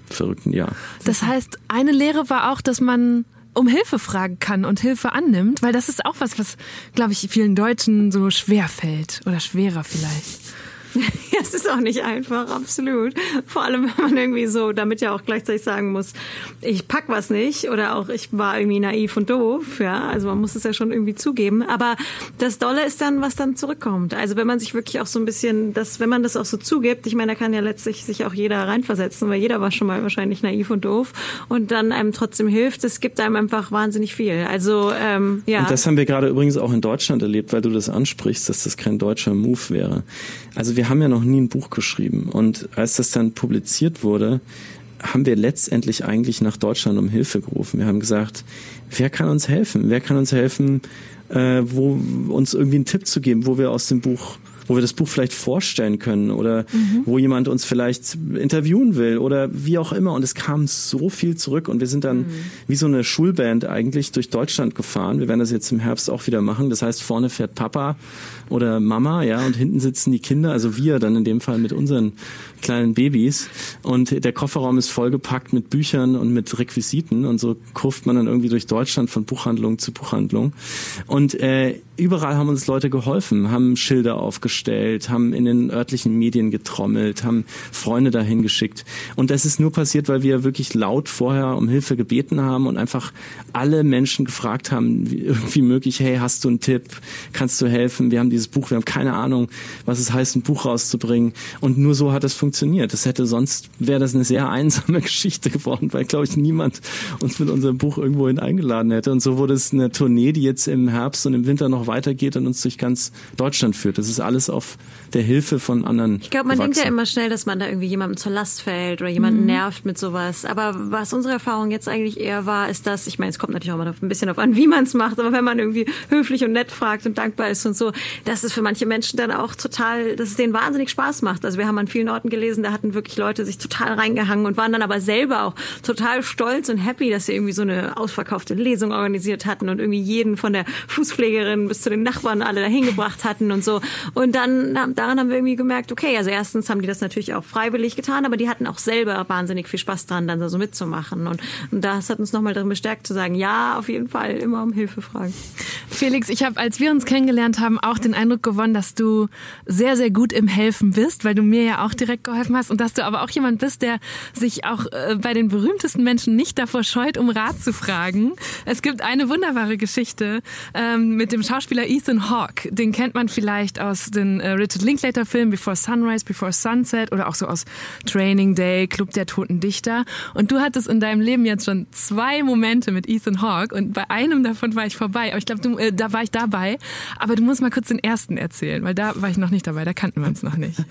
verrückten Jahr. Das heißt, eine Lehre war auch, dass man um Hilfe fragen kann und Hilfe annimmt, weil das ist auch was, was, glaube ich, vielen Deutschen so schwer fällt oder schwerer vielleicht. Ja, es ist auch nicht einfach, absolut. Vor allem, wenn man irgendwie so damit ja auch gleichzeitig sagen muss, ich pack was nicht oder auch ich war irgendwie naiv und doof, ja. Also man muss es ja schon irgendwie zugeben. Aber das Dolle ist dann, was dann zurückkommt. Also wenn man sich wirklich auch so ein bisschen, das, wenn man das auch so zugibt, ich meine, da kann ja letztlich sich auch jeder reinversetzen, weil jeder war schon mal wahrscheinlich naiv und doof und dann einem trotzdem hilft, das gibt einem einfach wahnsinnig viel. Also, ähm, ja. Und das haben wir gerade übrigens auch in Deutschland erlebt, weil du das ansprichst, dass das kein deutscher Move wäre. Also wir haben ja noch nie ein Buch geschrieben und als das dann publiziert wurde, haben wir letztendlich eigentlich nach Deutschland um Hilfe gerufen. Wir haben gesagt, wer kann uns helfen? Wer kann uns helfen, äh, wo uns irgendwie einen Tipp zu geben, wo wir aus dem Buch wo wir das Buch vielleicht vorstellen können oder mhm. wo jemand uns vielleicht interviewen will oder wie auch immer. Und es kam so viel zurück und wir sind dann mhm. wie so eine Schulband eigentlich durch Deutschland gefahren. Wir werden das jetzt im Herbst auch wieder machen. Das heißt, vorne fährt Papa oder Mama, ja, und hinten sitzen die Kinder, also wir dann in dem Fall mit unseren kleinen Babys. Und der Kofferraum ist vollgepackt mit Büchern und mit Requisiten und so kurft man dann irgendwie durch Deutschland von Buchhandlung zu Buchhandlung. Und äh, überall haben uns Leute geholfen, haben Schilder aufgestellt, haben in den örtlichen Medien getrommelt, haben Freunde dahin geschickt. Und das ist nur passiert, weil wir wirklich laut vorher um Hilfe gebeten haben und einfach alle Menschen gefragt haben, wie irgendwie möglich, hey, hast du einen Tipp? Kannst du helfen? Wir haben dieses Buch, wir haben keine Ahnung, was es heißt, ein Buch rauszubringen. Und nur so hat es funktioniert. Das hätte sonst, wäre das eine sehr einsame Geschichte geworden, weil, glaube ich, niemand uns mit unserem Buch irgendwohin eingeladen hätte. Und so wurde es eine Tournee, die jetzt im Herbst und im Winter noch weitergeht und uns durch ganz Deutschland führt. Das ist alles auf der Hilfe von anderen. Ich glaube, man denkt ja immer schnell, dass man da irgendwie jemandem zur Last fällt oder jemanden mhm. nervt mit sowas. Aber was unsere Erfahrung jetzt eigentlich eher war, ist das, ich meine, es kommt natürlich auch mal ein bisschen darauf an, wie man es macht, aber wenn man irgendwie höflich und nett fragt und dankbar ist und so, dass es für manche Menschen dann auch total, dass es denen wahnsinnig Spaß macht. Also wir haben an vielen Orten gelesen, da hatten wirklich Leute sich total reingehangen und waren dann aber selber auch total stolz und happy, dass sie irgendwie so eine ausverkaufte Lesung organisiert hatten und irgendwie jeden von der Fußpflegerin bis zu den Nachbarn alle dahin gebracht hatten und so. Und dann daran haben wir irgendwie gemerkt, okay, also erstens haben die das natürlich auch freiwillig getan, aber die hatten auch selber wahnsinnig viel Spaß dran, dann so mitzumachen. Und, und das hat uns nochmal darin bestärkt zu sagen, ja, auf jeden Fall immer um Hilfe fragen. Felix, ich habe, als wir uns kennengelernt haben, auch den Eindruck gewonnen, dass du sehr, sehr gut im Helfen bist, weil du mir ja auch direkt geholfen hast und dass du aber auch jemand bist, der sich auch äh, bei den berühmtesten Menschen nicht davor scheut, um Rat zu fragen. Es gibt eine wunderbare Geschichte ähm, mit dem Schauspieler Ethan Hawke. Den kennt man vielleicht aus den äh, Richard Linklater-Filmen Before Sunrise, Before Sunset oder auch so aus Training Day, Club der Toten Dichter. Und du hattest in deinem Leben jetzt schon zwei Momente mit Ethan Hawke und bei einem davon war ich vorbei. Aber ich glaube, du, äh, da war ich dabei. Aber du musst mal kurz den ersten erzählen, weil da war ich noch nicht dabei, da kannten wir uns noch nicht.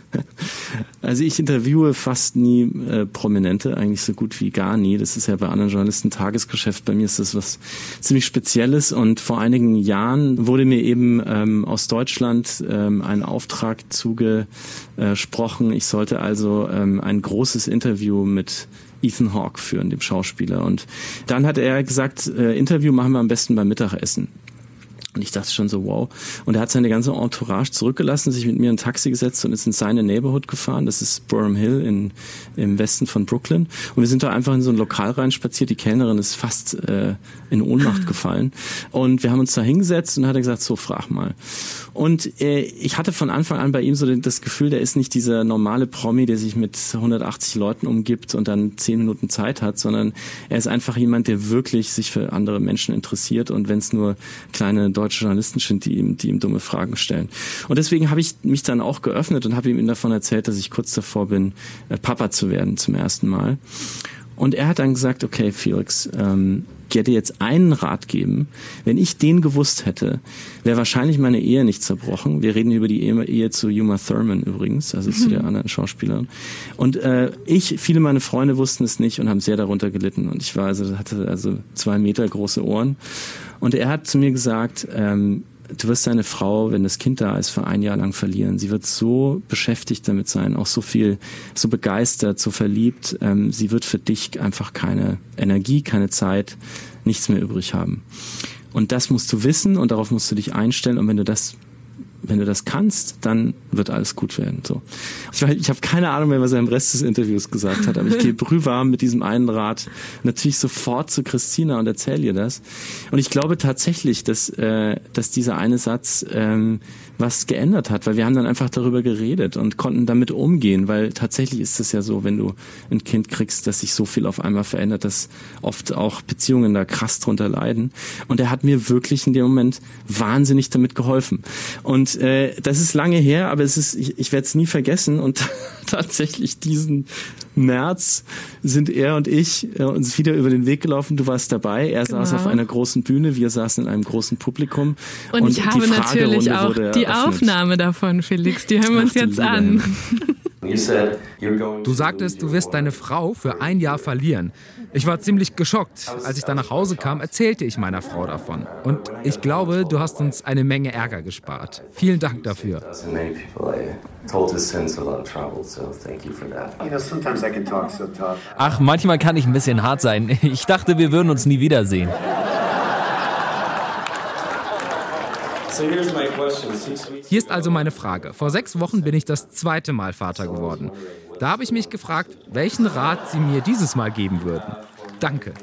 Also ich interviewe fast nie äh, Prominente, eigentlich so gut wie gar nie. Das ist ja bei anderen Journalisten Tagesgeschäft. Bei mir ist das was ziemlich Spezielles und vor einigen Jahren wurde mir eben ähm, aus Deutschland ähm, ein Auftrag zugesprochen. Ich sollte also ähm, ein großes Interview mit Ethan Hawke führen, dem Schauspieler. Und dann hat er gesagt, äh, Interview machen wir am besten beim Mittagessen. Und ich dachte schon so, wow. Und er hat seine ganze Entourage zurückgelassen, sich mit mir in ein Taxi gesetzt und ist in seine Neighborhood gefahren. Das ist Boerum Hill in, im Westen von Brooklyn. Und wir sind da einfach in so ein Lokal rein spaziert. Die Kellnerin ist fast äh, in Ohnmacht gefallen. Und wir haben uns da hingesetzt und hat er gesagt, so, frag mal. Und äh, ich hatte von Anfang an bei ihm so das Gefühl, der ist nicht dieser normale Promi, der sich mit hundertachtzig Leuten umgibt und dann zehn Minuten Zeit hat, sondern er ist einfach jemand, der wirklich sich für andere Menschen interessiert. Und wenn es nur kleine deutsche Journalisten sind, die ihm, die ihm dumme Fragen stellen. Und deswegen habe ich mich dann auch geöffnet und habe ihm davon erzählt, dass ich kurz davor bin, äh, Papa zu werden zum ersten Mal. Und er hat dann gesagt, okay, Felix, ähm, ich hätte jetzt einen Rat geben. Wenn ich den gewusst hätte, wäre wahrscheinlich meine Ehe nicht zerbrochen. Wir reden über die Ehe, Ehe zu Uma Thurman übrigens, also mhm. zu der anderen Schauspielerin. Und äh, ich, viele meiner Freunde wussten es nicht und haben sehr darunter gelitten. Und ich war also hatte also zwei Meter große Ohren. Und er hat zu mir gesagt, ähm, du wirst deine Frau, wenn das Kind da ist, für ein Jahr lang verlieren. Sie wird so beschäftigt damit sein, auch so viel, so begeistert, so verliebt. Ähm, sie wird für dich einfach keine Energie, keine Zeit, nichts mehr übrig haben. Und das musst du wissen und darauf musst du dich einstellen. Und wenn du das wenn du das kannst, dann wird alles gut werden. So. Ich, ich habe keine Ahnung mehr, was er im Rest des Interviews gesagt hat, aber ich gehe brühwarm mit diesem einen Rat natürlich sofort zu Christina und erzähle ihr das. Und ich glaube tatsächlich, dass, äh, dass dieser eine Satz ähm, was geändert hat, weil wir haben dann einfach darüber geredet und konnten damit umgehen, weil tatsächlich ist es ja so, wenn du ein Kind kriegst, dass sich so viel auf einmal verändert, dass oft auch Beziehungen da krass drunter leiden. Und er hat mir wirklich in dem Moment wahnsinnig damit geholfen. Und äh, das ist lange her, aber es ist, ich, ich werde es nie vergessen. Und tatsächlich diesen März sind er und ich äh, uns wieder über den Weg gelaufen. Du warst dabei. Er genau. saß auf einer großen Bühne, wir saßen in einem großen Publikum. Und, und ich habe natürlich auch die eröffnet. Aufnahme davon, Felix. Die hören wir uns jetzt an. Du sagtest, du wirst deine Frau für ein Jahr verlieren. Ich war ziemlich geschockt. Als ich dann nach Hause kam, erzählte ich meiner Frau davon. Und ich glaube, du hast uns eine Menge Ärger gespart. Vielen Dank dafür. Ach, manchmal kann ich ein bisschen hart sein. Ich dachte, wir würden uns nie wiedersehen. Hier ist also meine Frage. Vor sechs Wochen bin ich das zweite Mal Vater geworden. Da habe ich mich gefragt, welchen Rat Sie mir dieses Mal geben würden. Danke.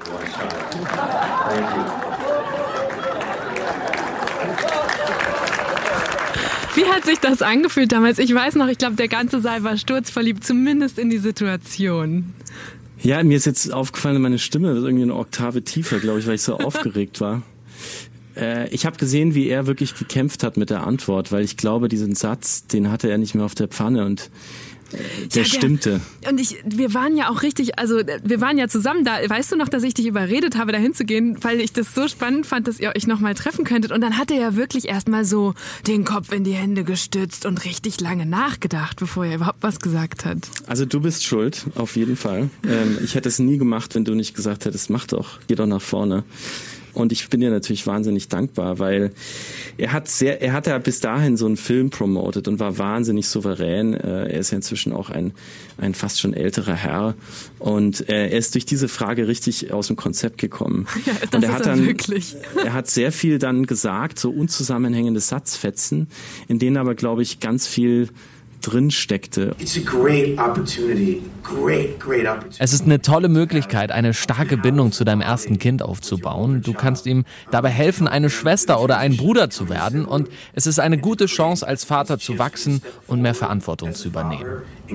Wie hat sich das angefühlt damals? Ich weiß noch, ich glaube, der ganze Saal war sturzverliebt, zumindest in die Situation. Ja, mir ist jetzt aufgefallen, meine Stimme ist irgendwie eine Oktave tiefer, glaube ich, weil ich so aufgeregt war. Ich habe gesehen, wie er wirklich gekämpft hat mit der Antwort, weil ich glaube, diesen Satz, den hatte er nicht mehr auf der Pfanne und der, der stimmte. Und ich, wir waren ja auch richtig, also wir waren ja zusammen da. Weißt du noch, dass ich dich überredet habe, da hinzugehen, weil ich das so spannend fand, dass ihr euch nochmal treffen könntet. Und dann hat er ja wirklich erstmal so den Kopf in die Hände gestützt und richtig lange nachgedacht, bevor er überhaupt was gesagt hat. Also du bist schuld, auf jeden Fall. Ähm, ich hätte es nie gemacht, wenn du nicht gesagt hättest, mach doch, geh doch nach vorne. Und ich bin dir natürlich wahnsinnig dankbar, weil er hat sehr, er hat ja bis dahin so einen Film promotet und war wahnsinnig souverän. Er ist ja inzwischen auch ein, ein fast schon älterer Herr. Und er ist durch diese Frage richtig aus dem Konzept gekommen. Ja, das und er ist hat er dann, wirklich. Er hat sehr viel dann gesagt, so unzusammenhängende Satzfetzen, in denen aber, glaube ich, ganz viel drin steckte. Es ist eine tolle Möglichkeit, eine starke Bindung zu deinem ersten Kind aufzubauen. Du kannst ihm dabei helfen, eine Schwester oder ein Bruder zu werden. Und es ist eine gute Chance, als Vater zu wachsen und mehr Verantwortung zu übernehmen.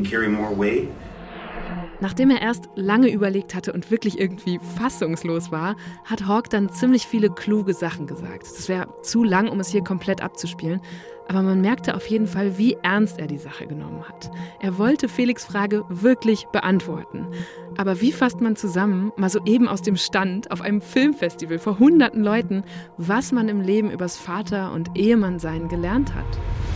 Nachdem er erst lange überlegt hatte und wirklich irgendwie fassungslos war, hat Hawk dann ziemlich viele kluge Sachen gesagt. Das wäre zu lang, um es hier komplett abzuspielen. Aber man merkte auf jeden Fall, wie ernst er die Sache genommen hat. Er wollte Felix' Frage wirklich beantworten. Aber wie fasst man zusammen, mal so eben aus dem Stand, auf einem Filmfestival vor hunderten Leuten, was man im Leben übers Vater- und Ehemannsein gelernt hat?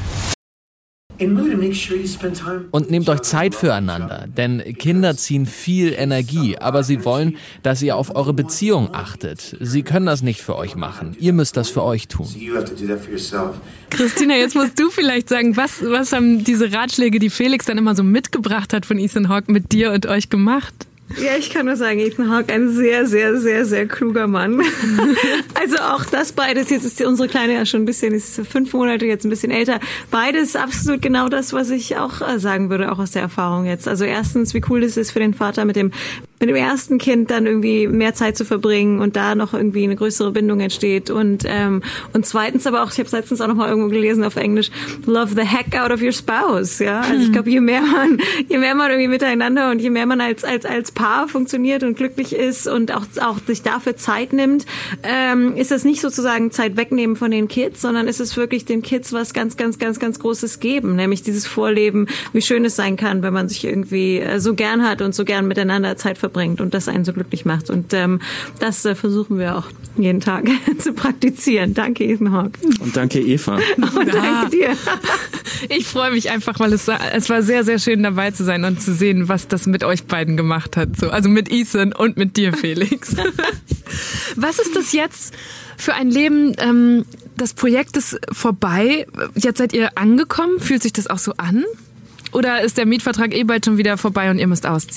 Und nehmt euch Zeit füreinander, denn Kinder ziehen viel Energie, aber sie wollen, dass ihr auf eure Beziehung achtet. Sie können das nicht für euch machen. Ihr müsst das für euch tun. Christina, jetzt musst du vielleicht sagen, was, was haben diese Ratschläge, die Felix dann immer so mitgebracht hat von Ethan Hawke, mit dir und euch gemacht? Ja, ich kann nur sagen, Ethan Hawke, ein sehr, sehr, sehr, sehr kluger Mann. Also auch das beides, jetzt ist unsere Kleine ja schon ein bisschen, ist fünf Monate, jetzt ein bisschen älter. Beides absolut genau das, was ich auch sagen würde, auch aus der Erfahrung jetzt. Also erstens, wie cool es ist für den Vater mit dem mit dem ersten Kind dann irgendwie mehr Zeit zu verbringen und da noch irgendwie eine größere Bindung entsteht. Und ähm, und zweitens aber auch, ich habe es letztens auch noch mal irgendwo gelesen auf Englisch, love the heck out of your spouse. Ja, also ich glaube, je mehr man, je mehr man irgendwie miteinander und je mehr man als als als Paar funktioniert und glücklich ist und auch auch sich dafür Zeit nimmt, ähm, ist es nicht sozusagen Zeit wegnehmen von den Kids, sondern ist es wirklich den Kids was ganz, ganz, ganz, ganz Großes geben, nämlich dieses Vorleben, wie schön es sein kann, wenn man sich irgendwie äh, so gern hat und so gern miteinander Zeit verbringt und das einen so glücklich macht. Und ähm, das äh, versuchen wir auch jeden Tag zu praktizieren. Danke, Ethan Hawke. Und danke, Eva. Und danke dir. Ich freue mich einfach, weil es, es war sehr, sehr schön dabei zu sein und zu sehen, was das mit euch beiden gemacht hat. So, also mit Ethan und mit dir, Felix. Was ist das jetzt für ein Leben? Ähm, das Projekt ist vorbei. Jetzt seid ihr angekommen. Fühlt sich das auch so an? Oder ist der Mietvertrag eh bald schon wieder vorbei und ihr müsst ausziehen?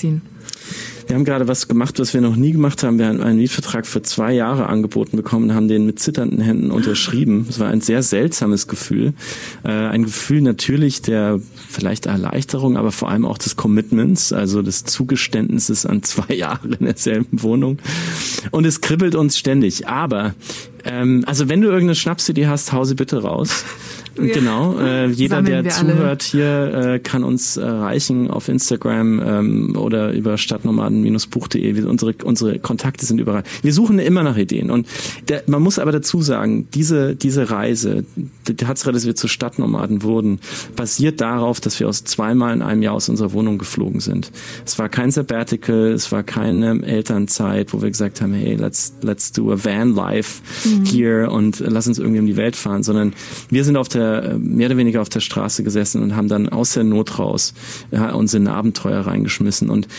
Wir haben gerade was gemacht, was wir noch nie gemacht haben. Wir haben einen Mietvertrag für zwei Jahre angeboten bekommen und haben den mit zitternden Händen unterschrieben. Es war ein sehr seltsames Gefühl. Äh, ein Gefühl natürlich der vielleicht Erleichterung, aber vor allem auch des Commitments, also des Zugeständnisses an zwei Jahre in derselben Wohnung. Und es kribbelt uns ständig. Aber ähm, also wenn du irgendeine Schnapsidee hast, hau sie bitte raus. Ja. Genau, äh, jeder, Sammeln der zuhört alle. hier, äh, kann uns erreichen auf Instagram ähm, oder über stadtnomaden Bindestrich buch punkt de. Unsere, unsere Kontakte sind überall. Wir suchen immer nach Ideen. Und der, man muss aber dazu sagen, diese, diese Reise, die Tatsache, dass wir zu Stadtnomaden wurden, basiert darauf, dass wir aus zweimal in einem Jahr aus unserer Wohnung geflogen sind. Es war kein Sabbatical, es war keine Elternzeit, wo wir gesagt haben, hey, let's, let's do a van life mhm. here und lass uns irgendwie um die Welt fahren, sondern wir sind auf der mehr oder weniger auf der Straße gesessen und haben dann aus der Not raus ja, uns in Abenteuer reingeschmissen. Und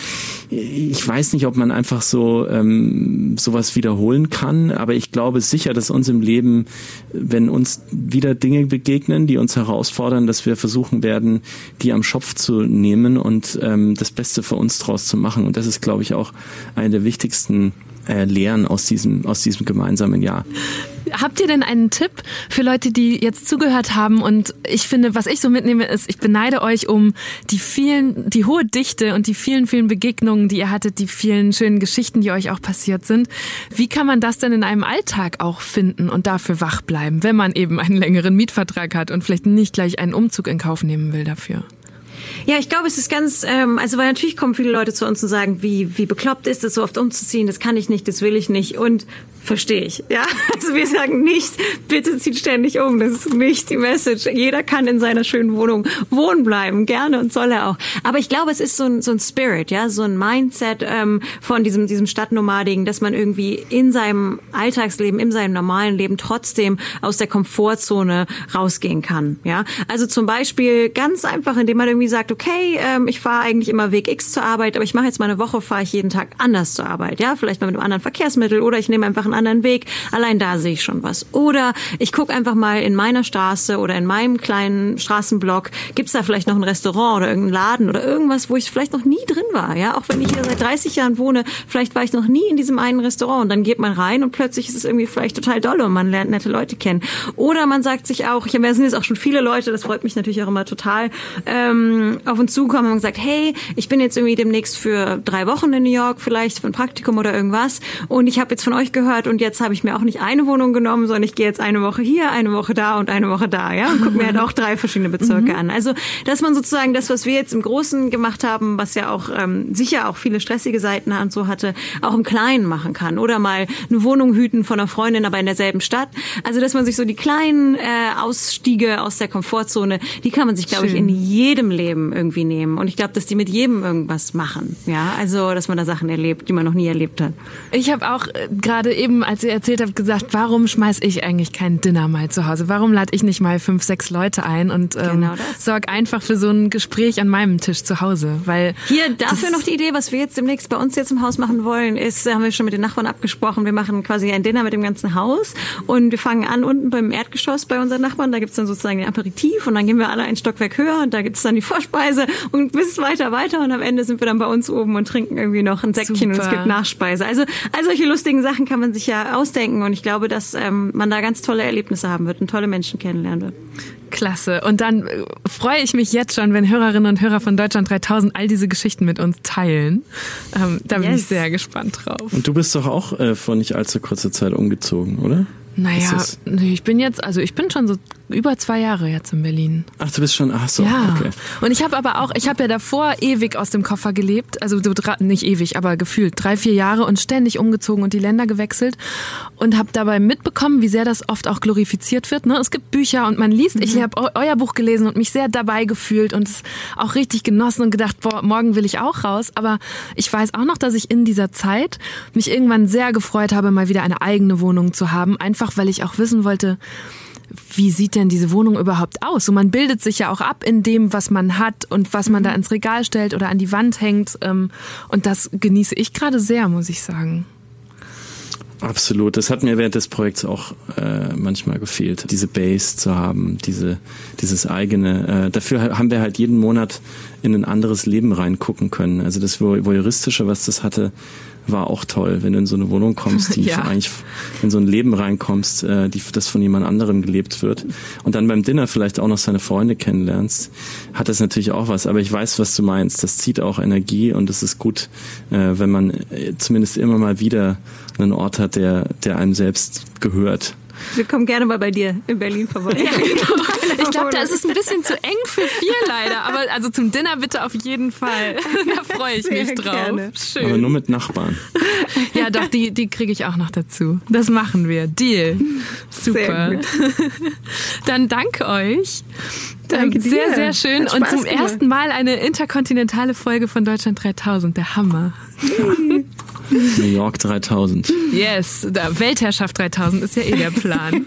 ich weiß nicht, ob man einfach so ähm, sowas wiederholen kann, aber ich glaube sicher, dass uns im Leben, wenn uns wieder Dinge begegnen, die uns herausfordern, dass wir versuchen werden, die am Schopf zu nehmen und ähm, das Beste für uns draus zu machen. Und das ist, glaube ich, auch eine der wichtigsten äh, Lehren aus diesem, aus diesem gemeinsamen Jahr. Habt ihr denn einen Tipp für Leute, die jetzt zugehört haben? Und ich finde, was ich so mitnehme, ist, ich beneide euch um die vielen, die hohe Dichte und die vielen, vielen Begegnungen, die ihr hattet, die vielen schönen Geschichten, die euch auch passiert sind. Wie kann man das denn in einem Alltag auch finden und dafür wach bleiben, wenn man eben einen längeren Mietvertrag hat und vielleicht nicht gleich einen Umzug in Kauf nehmen will dafür? Ja, ich glaube, es ist ganz, ähm, also weil natürlich kommen viele Leute zu uns und sagen, wie wie bekloppt ist es, so oft umzuziehen, das kann ich nicht, das will ich nicht und verstehe ich, ja. Also wir sagen nicht, bitte zieht ständig um, das ist nicht die Message. Jeder kann in seiner schönen Wohnung wohnen bleiben, gerne und soll er auch. Aber ich glaube, es ist so ein, so ein Spirit, ja, so ein Mindset ähm, von diesem diesem Stadtnomadigen, dass man irgendwie in seinem Alltagsleben, in seinem normalen Leben trotzdem aus der Komfortzone rausgehen kann, ja. Also zum Beispiel ganz einfach, indem man irgendwie sagt, okay, ähm, ich fahre eigentlich immer Weg X zur Arbeit, aber ich mache jetzt mal eine Woche, fahre ich jeden Tag anders zur Arbeit, ja, vielleicht mal mit einem anderen Verkehrsmittel oder ich nehme einfach einen anderen Weg. Allein da sehe ich schon was. Oder ich gucke einfach mal in meiner Straße oder in meinem kleinen Straßenblock, gibt's da vielleicht noch ein Restaurant oder irgendeinen Laden oder irgendwas, wo ich vielleicht noch nie drin war, ja, auch wenn ich hier seit dreißig Jahren wohne, vielleicht war ich noch nie in diesem einen Restaurant und dann geht man rein und plötzlich ist es irgendwie vielleicht total dolle und man lernt nette Leute kennen. Oder man sagt sich auch, ich habe ja, sind jetzt auch schon viele Leute, das freut mich natürlich auch immer total, ähm, auf uns zukommen und gesagt, hey, ich bin jetzt irgendwie demnächst für drei Wochen in New York vielleicht für ein Praktikum oder irgendwas und ich habe jetzt von euch gehört und jetzt habe ich mir auch nicht eine Wohnung genommen, sondern ich gehe jetzt eine Woche hier, eine Woche da und eine Woche da, ja, und gucke mir halt auch drei verschiedene Bezirke mhm. an. Also, dass man sozusagen das, was wir jetzt im Großen gemacht haben, was ja auch ähm, sicher auch viele stressige Seiten und so hatte, auch im Kleinen machen kann oder mal eine Wohnung hüten von einer Freundin, aber in derselben Stadt. Also, dass man sich so die kleinen äh, Ausstiege aus der Komfortzone, die kann man sich, glaube ich, in jedem Leben irgendwie nehmen. Und ich glaube, dass die mit jedem irgendwas machen. Ja, also, dass man da Sachen erlebt, die man noch nie erlebt hat. Ich habe auch äh, gerade eben, als ihr erzählt habt, gesagt, warum schmeiß ich eigentlich kein Dinner mal zu Hause? Warum lade ich nicht mal fünf, sechs Leute ein und ähm, genau sorg einfach für so ein Gespräch an meinem Tisch zu Hause? Weil hier dafür noch die Idee, was wir jetzt demnächst bei uns jetzt im Haus machen wollen, ist, haben wir schon mit den Nachbarn abgesprochen, wir machen quasi ein Dinner mit dem ganzen Haus und wir fangen an unten beim Erdgeschoss bei unseren Nachbarn, da gibt's dann sozusagen den Aperitif und dann gehen wir alle ein Stockwerk höher und da gibt's dann die Vorspeise und bis weiter, weiter und am Ende sind wir dann bei uns oben und trinken irgendwie noch ein Säckchen Super. Und es gibt Nachspeise. Also, also solche lustigen Sachen kann man sich ja ausdenken und ich glaube, dass ähm, man da ganz tolle Erlebnisse haben wird und tolle Menschen kennenlernen wird. Klasse. Und dann äh, freue ich mich jetzt schon, wenn Hörerinnen und Hörer von Deutschland dreitausend all diese Geschichten mit uns teilen. Ähm, da bin yes. ich sehr gespannt drauf. Und du bist doch auch äh, vor nicht allzu kurzer Zeit umgezogen, oder? Naja, ich bin jetzt, also ich bin schon so über zwei Jahre jetzt in Berlin. Ach, du bist schon, ach so, ja. Okay. Und ich habe aber auch, ich habe ja davor ewig aus dem Koffer gelebt, also so, nicht ewig, aber gefühlt drei, vier Jahre und ständig umgezogen und die Länder gewechselt und habe dabei mitbekommen, wie sehr das oft auch glorifiziert wird. Ne? Es gibt Bücher und man liest, mhm. ich habe euer Buch gelesen und mich sehr dabei gefühlt und es auch richtig genossen und gedacht, boah, morgen will ich auch raus. Aber ich weiß auch noch, dass ich in dieser Zeit mich irgendwann sehr gefreut habe, mal wieder eine eigene Wohnung zu haben, einfach weil ich auch wissen wollte, wie sieht denn diese Wohnung überhaupt aus? So, man bildet sich ja auch ab in dem, was man hat und was man da ins Regal stellt oder an die Wand hängt. Und das genieße ich gerade sehr, muss ich sagen. Absolut. Das hat mir während des Projekts auch äh, manchmal gefehlt, diese Base zu haben, diese dieses eigene. Äh, dafür haben wir halt jeden Monat in ein anderes Leben reingucken können. Also das Voyeuristische, was das hatte, war auch toll, wenn du in so eine Wohnung kommst, die ja. eigentlich in so ein Leben reinkommst, äh, die das von jemand anderem gelebt wird und dann beim Dinner vielleicht auch noch seine Freunde kennenlernst, hat das natürlich auch was. Aber ich weiß, was du meinst. Das zieht auch Energie und es ist gut, äh, wenn man äh, zumindest immer mal wieder einen Ort hat, der der einem selbst gehört. Wir kommen gerne mal bei dir in Berlin vorbei. Ja, genau. Ich glaube, da ist es ein bisschen zu eng für vier leider. Aber also zum Dinner bitte auf jeden Fall. Da freue ich Sehr mich drauf. Gerne. Schön. Aber nur mit Nachbarn. Ja, doch, die, die kriege ich auch noch dazu. Das machen wir. Deal. Super. Sehr gut. Dann danke euch. Danke dir. Sehr, sehr schön. Hat Und Spaß zum gemacht. ersten Mal eine interkontinentale Folge von Deutschland dreitausend. Der Hammer. New York dreitausend. Yes, der Weltherrschaft dreitausend ist ja eh der Plan.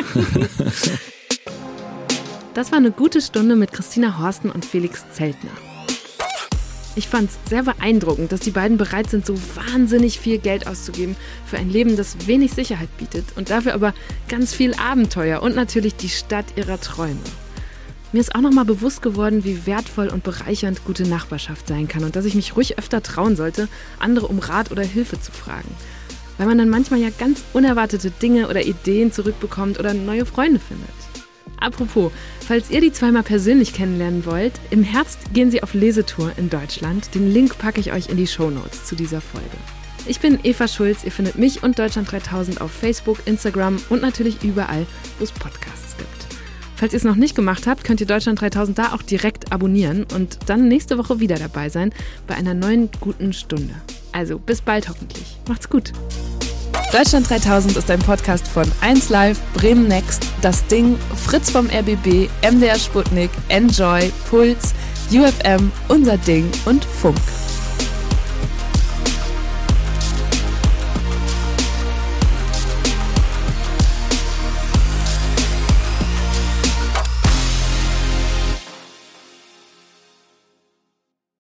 Das war eine gute Stunde mit Christina Horsten und Felix Zeltner. Ich fand es sehr beeindruckend, dass die beiden bereit sind, so wahnsinnig viel Geld auszugeben für ein Leben, das wenig Sicherheit bietet und dafür aber ganz viel Abenteuer und natürlich die Stadt ihrer Träume. Mir ist auch nochmal bewusst geworden, wie wertvoll und bereichernd gute Nachbarschaft sein kann und dass ich mich ruhig öfter trauen sollte, andere um Rat oder Hilfe zu fragen. Weil man dann manchmal ja ganz unerwartete Dinge oder Ideen zurückbekommt oder neue Freunde findet. Apropos, falls ihr die zweimal persönlich kennenlernen wollt, im Herbst gehen sie auf Lesetour in Deutschland. Den Link packe ich euch in die Shownotes zu dieser Folge. Ich bin Eva Schulz, ihr findet mich und Deutschland dreitausend auf Facebook, Instagram und natürlich überall, wo es Podcasts gibt. Falls ihr es noch nicht gemacht habt, könnt ihr Deutschland dreitausend da auch direkt abonnieren und dann nächste Woche wieder dabei sein bei einer neuen guten Stunde. Also bis bald hoffentlich. Macht's gut. Deutschland dreitausend ist ein Podcast von eins Live, Bremen Next, Das Ding, Fritz vom R B B, M D R Sputnik, Enjoy, Puls, U F M, Unser Ding und Funk.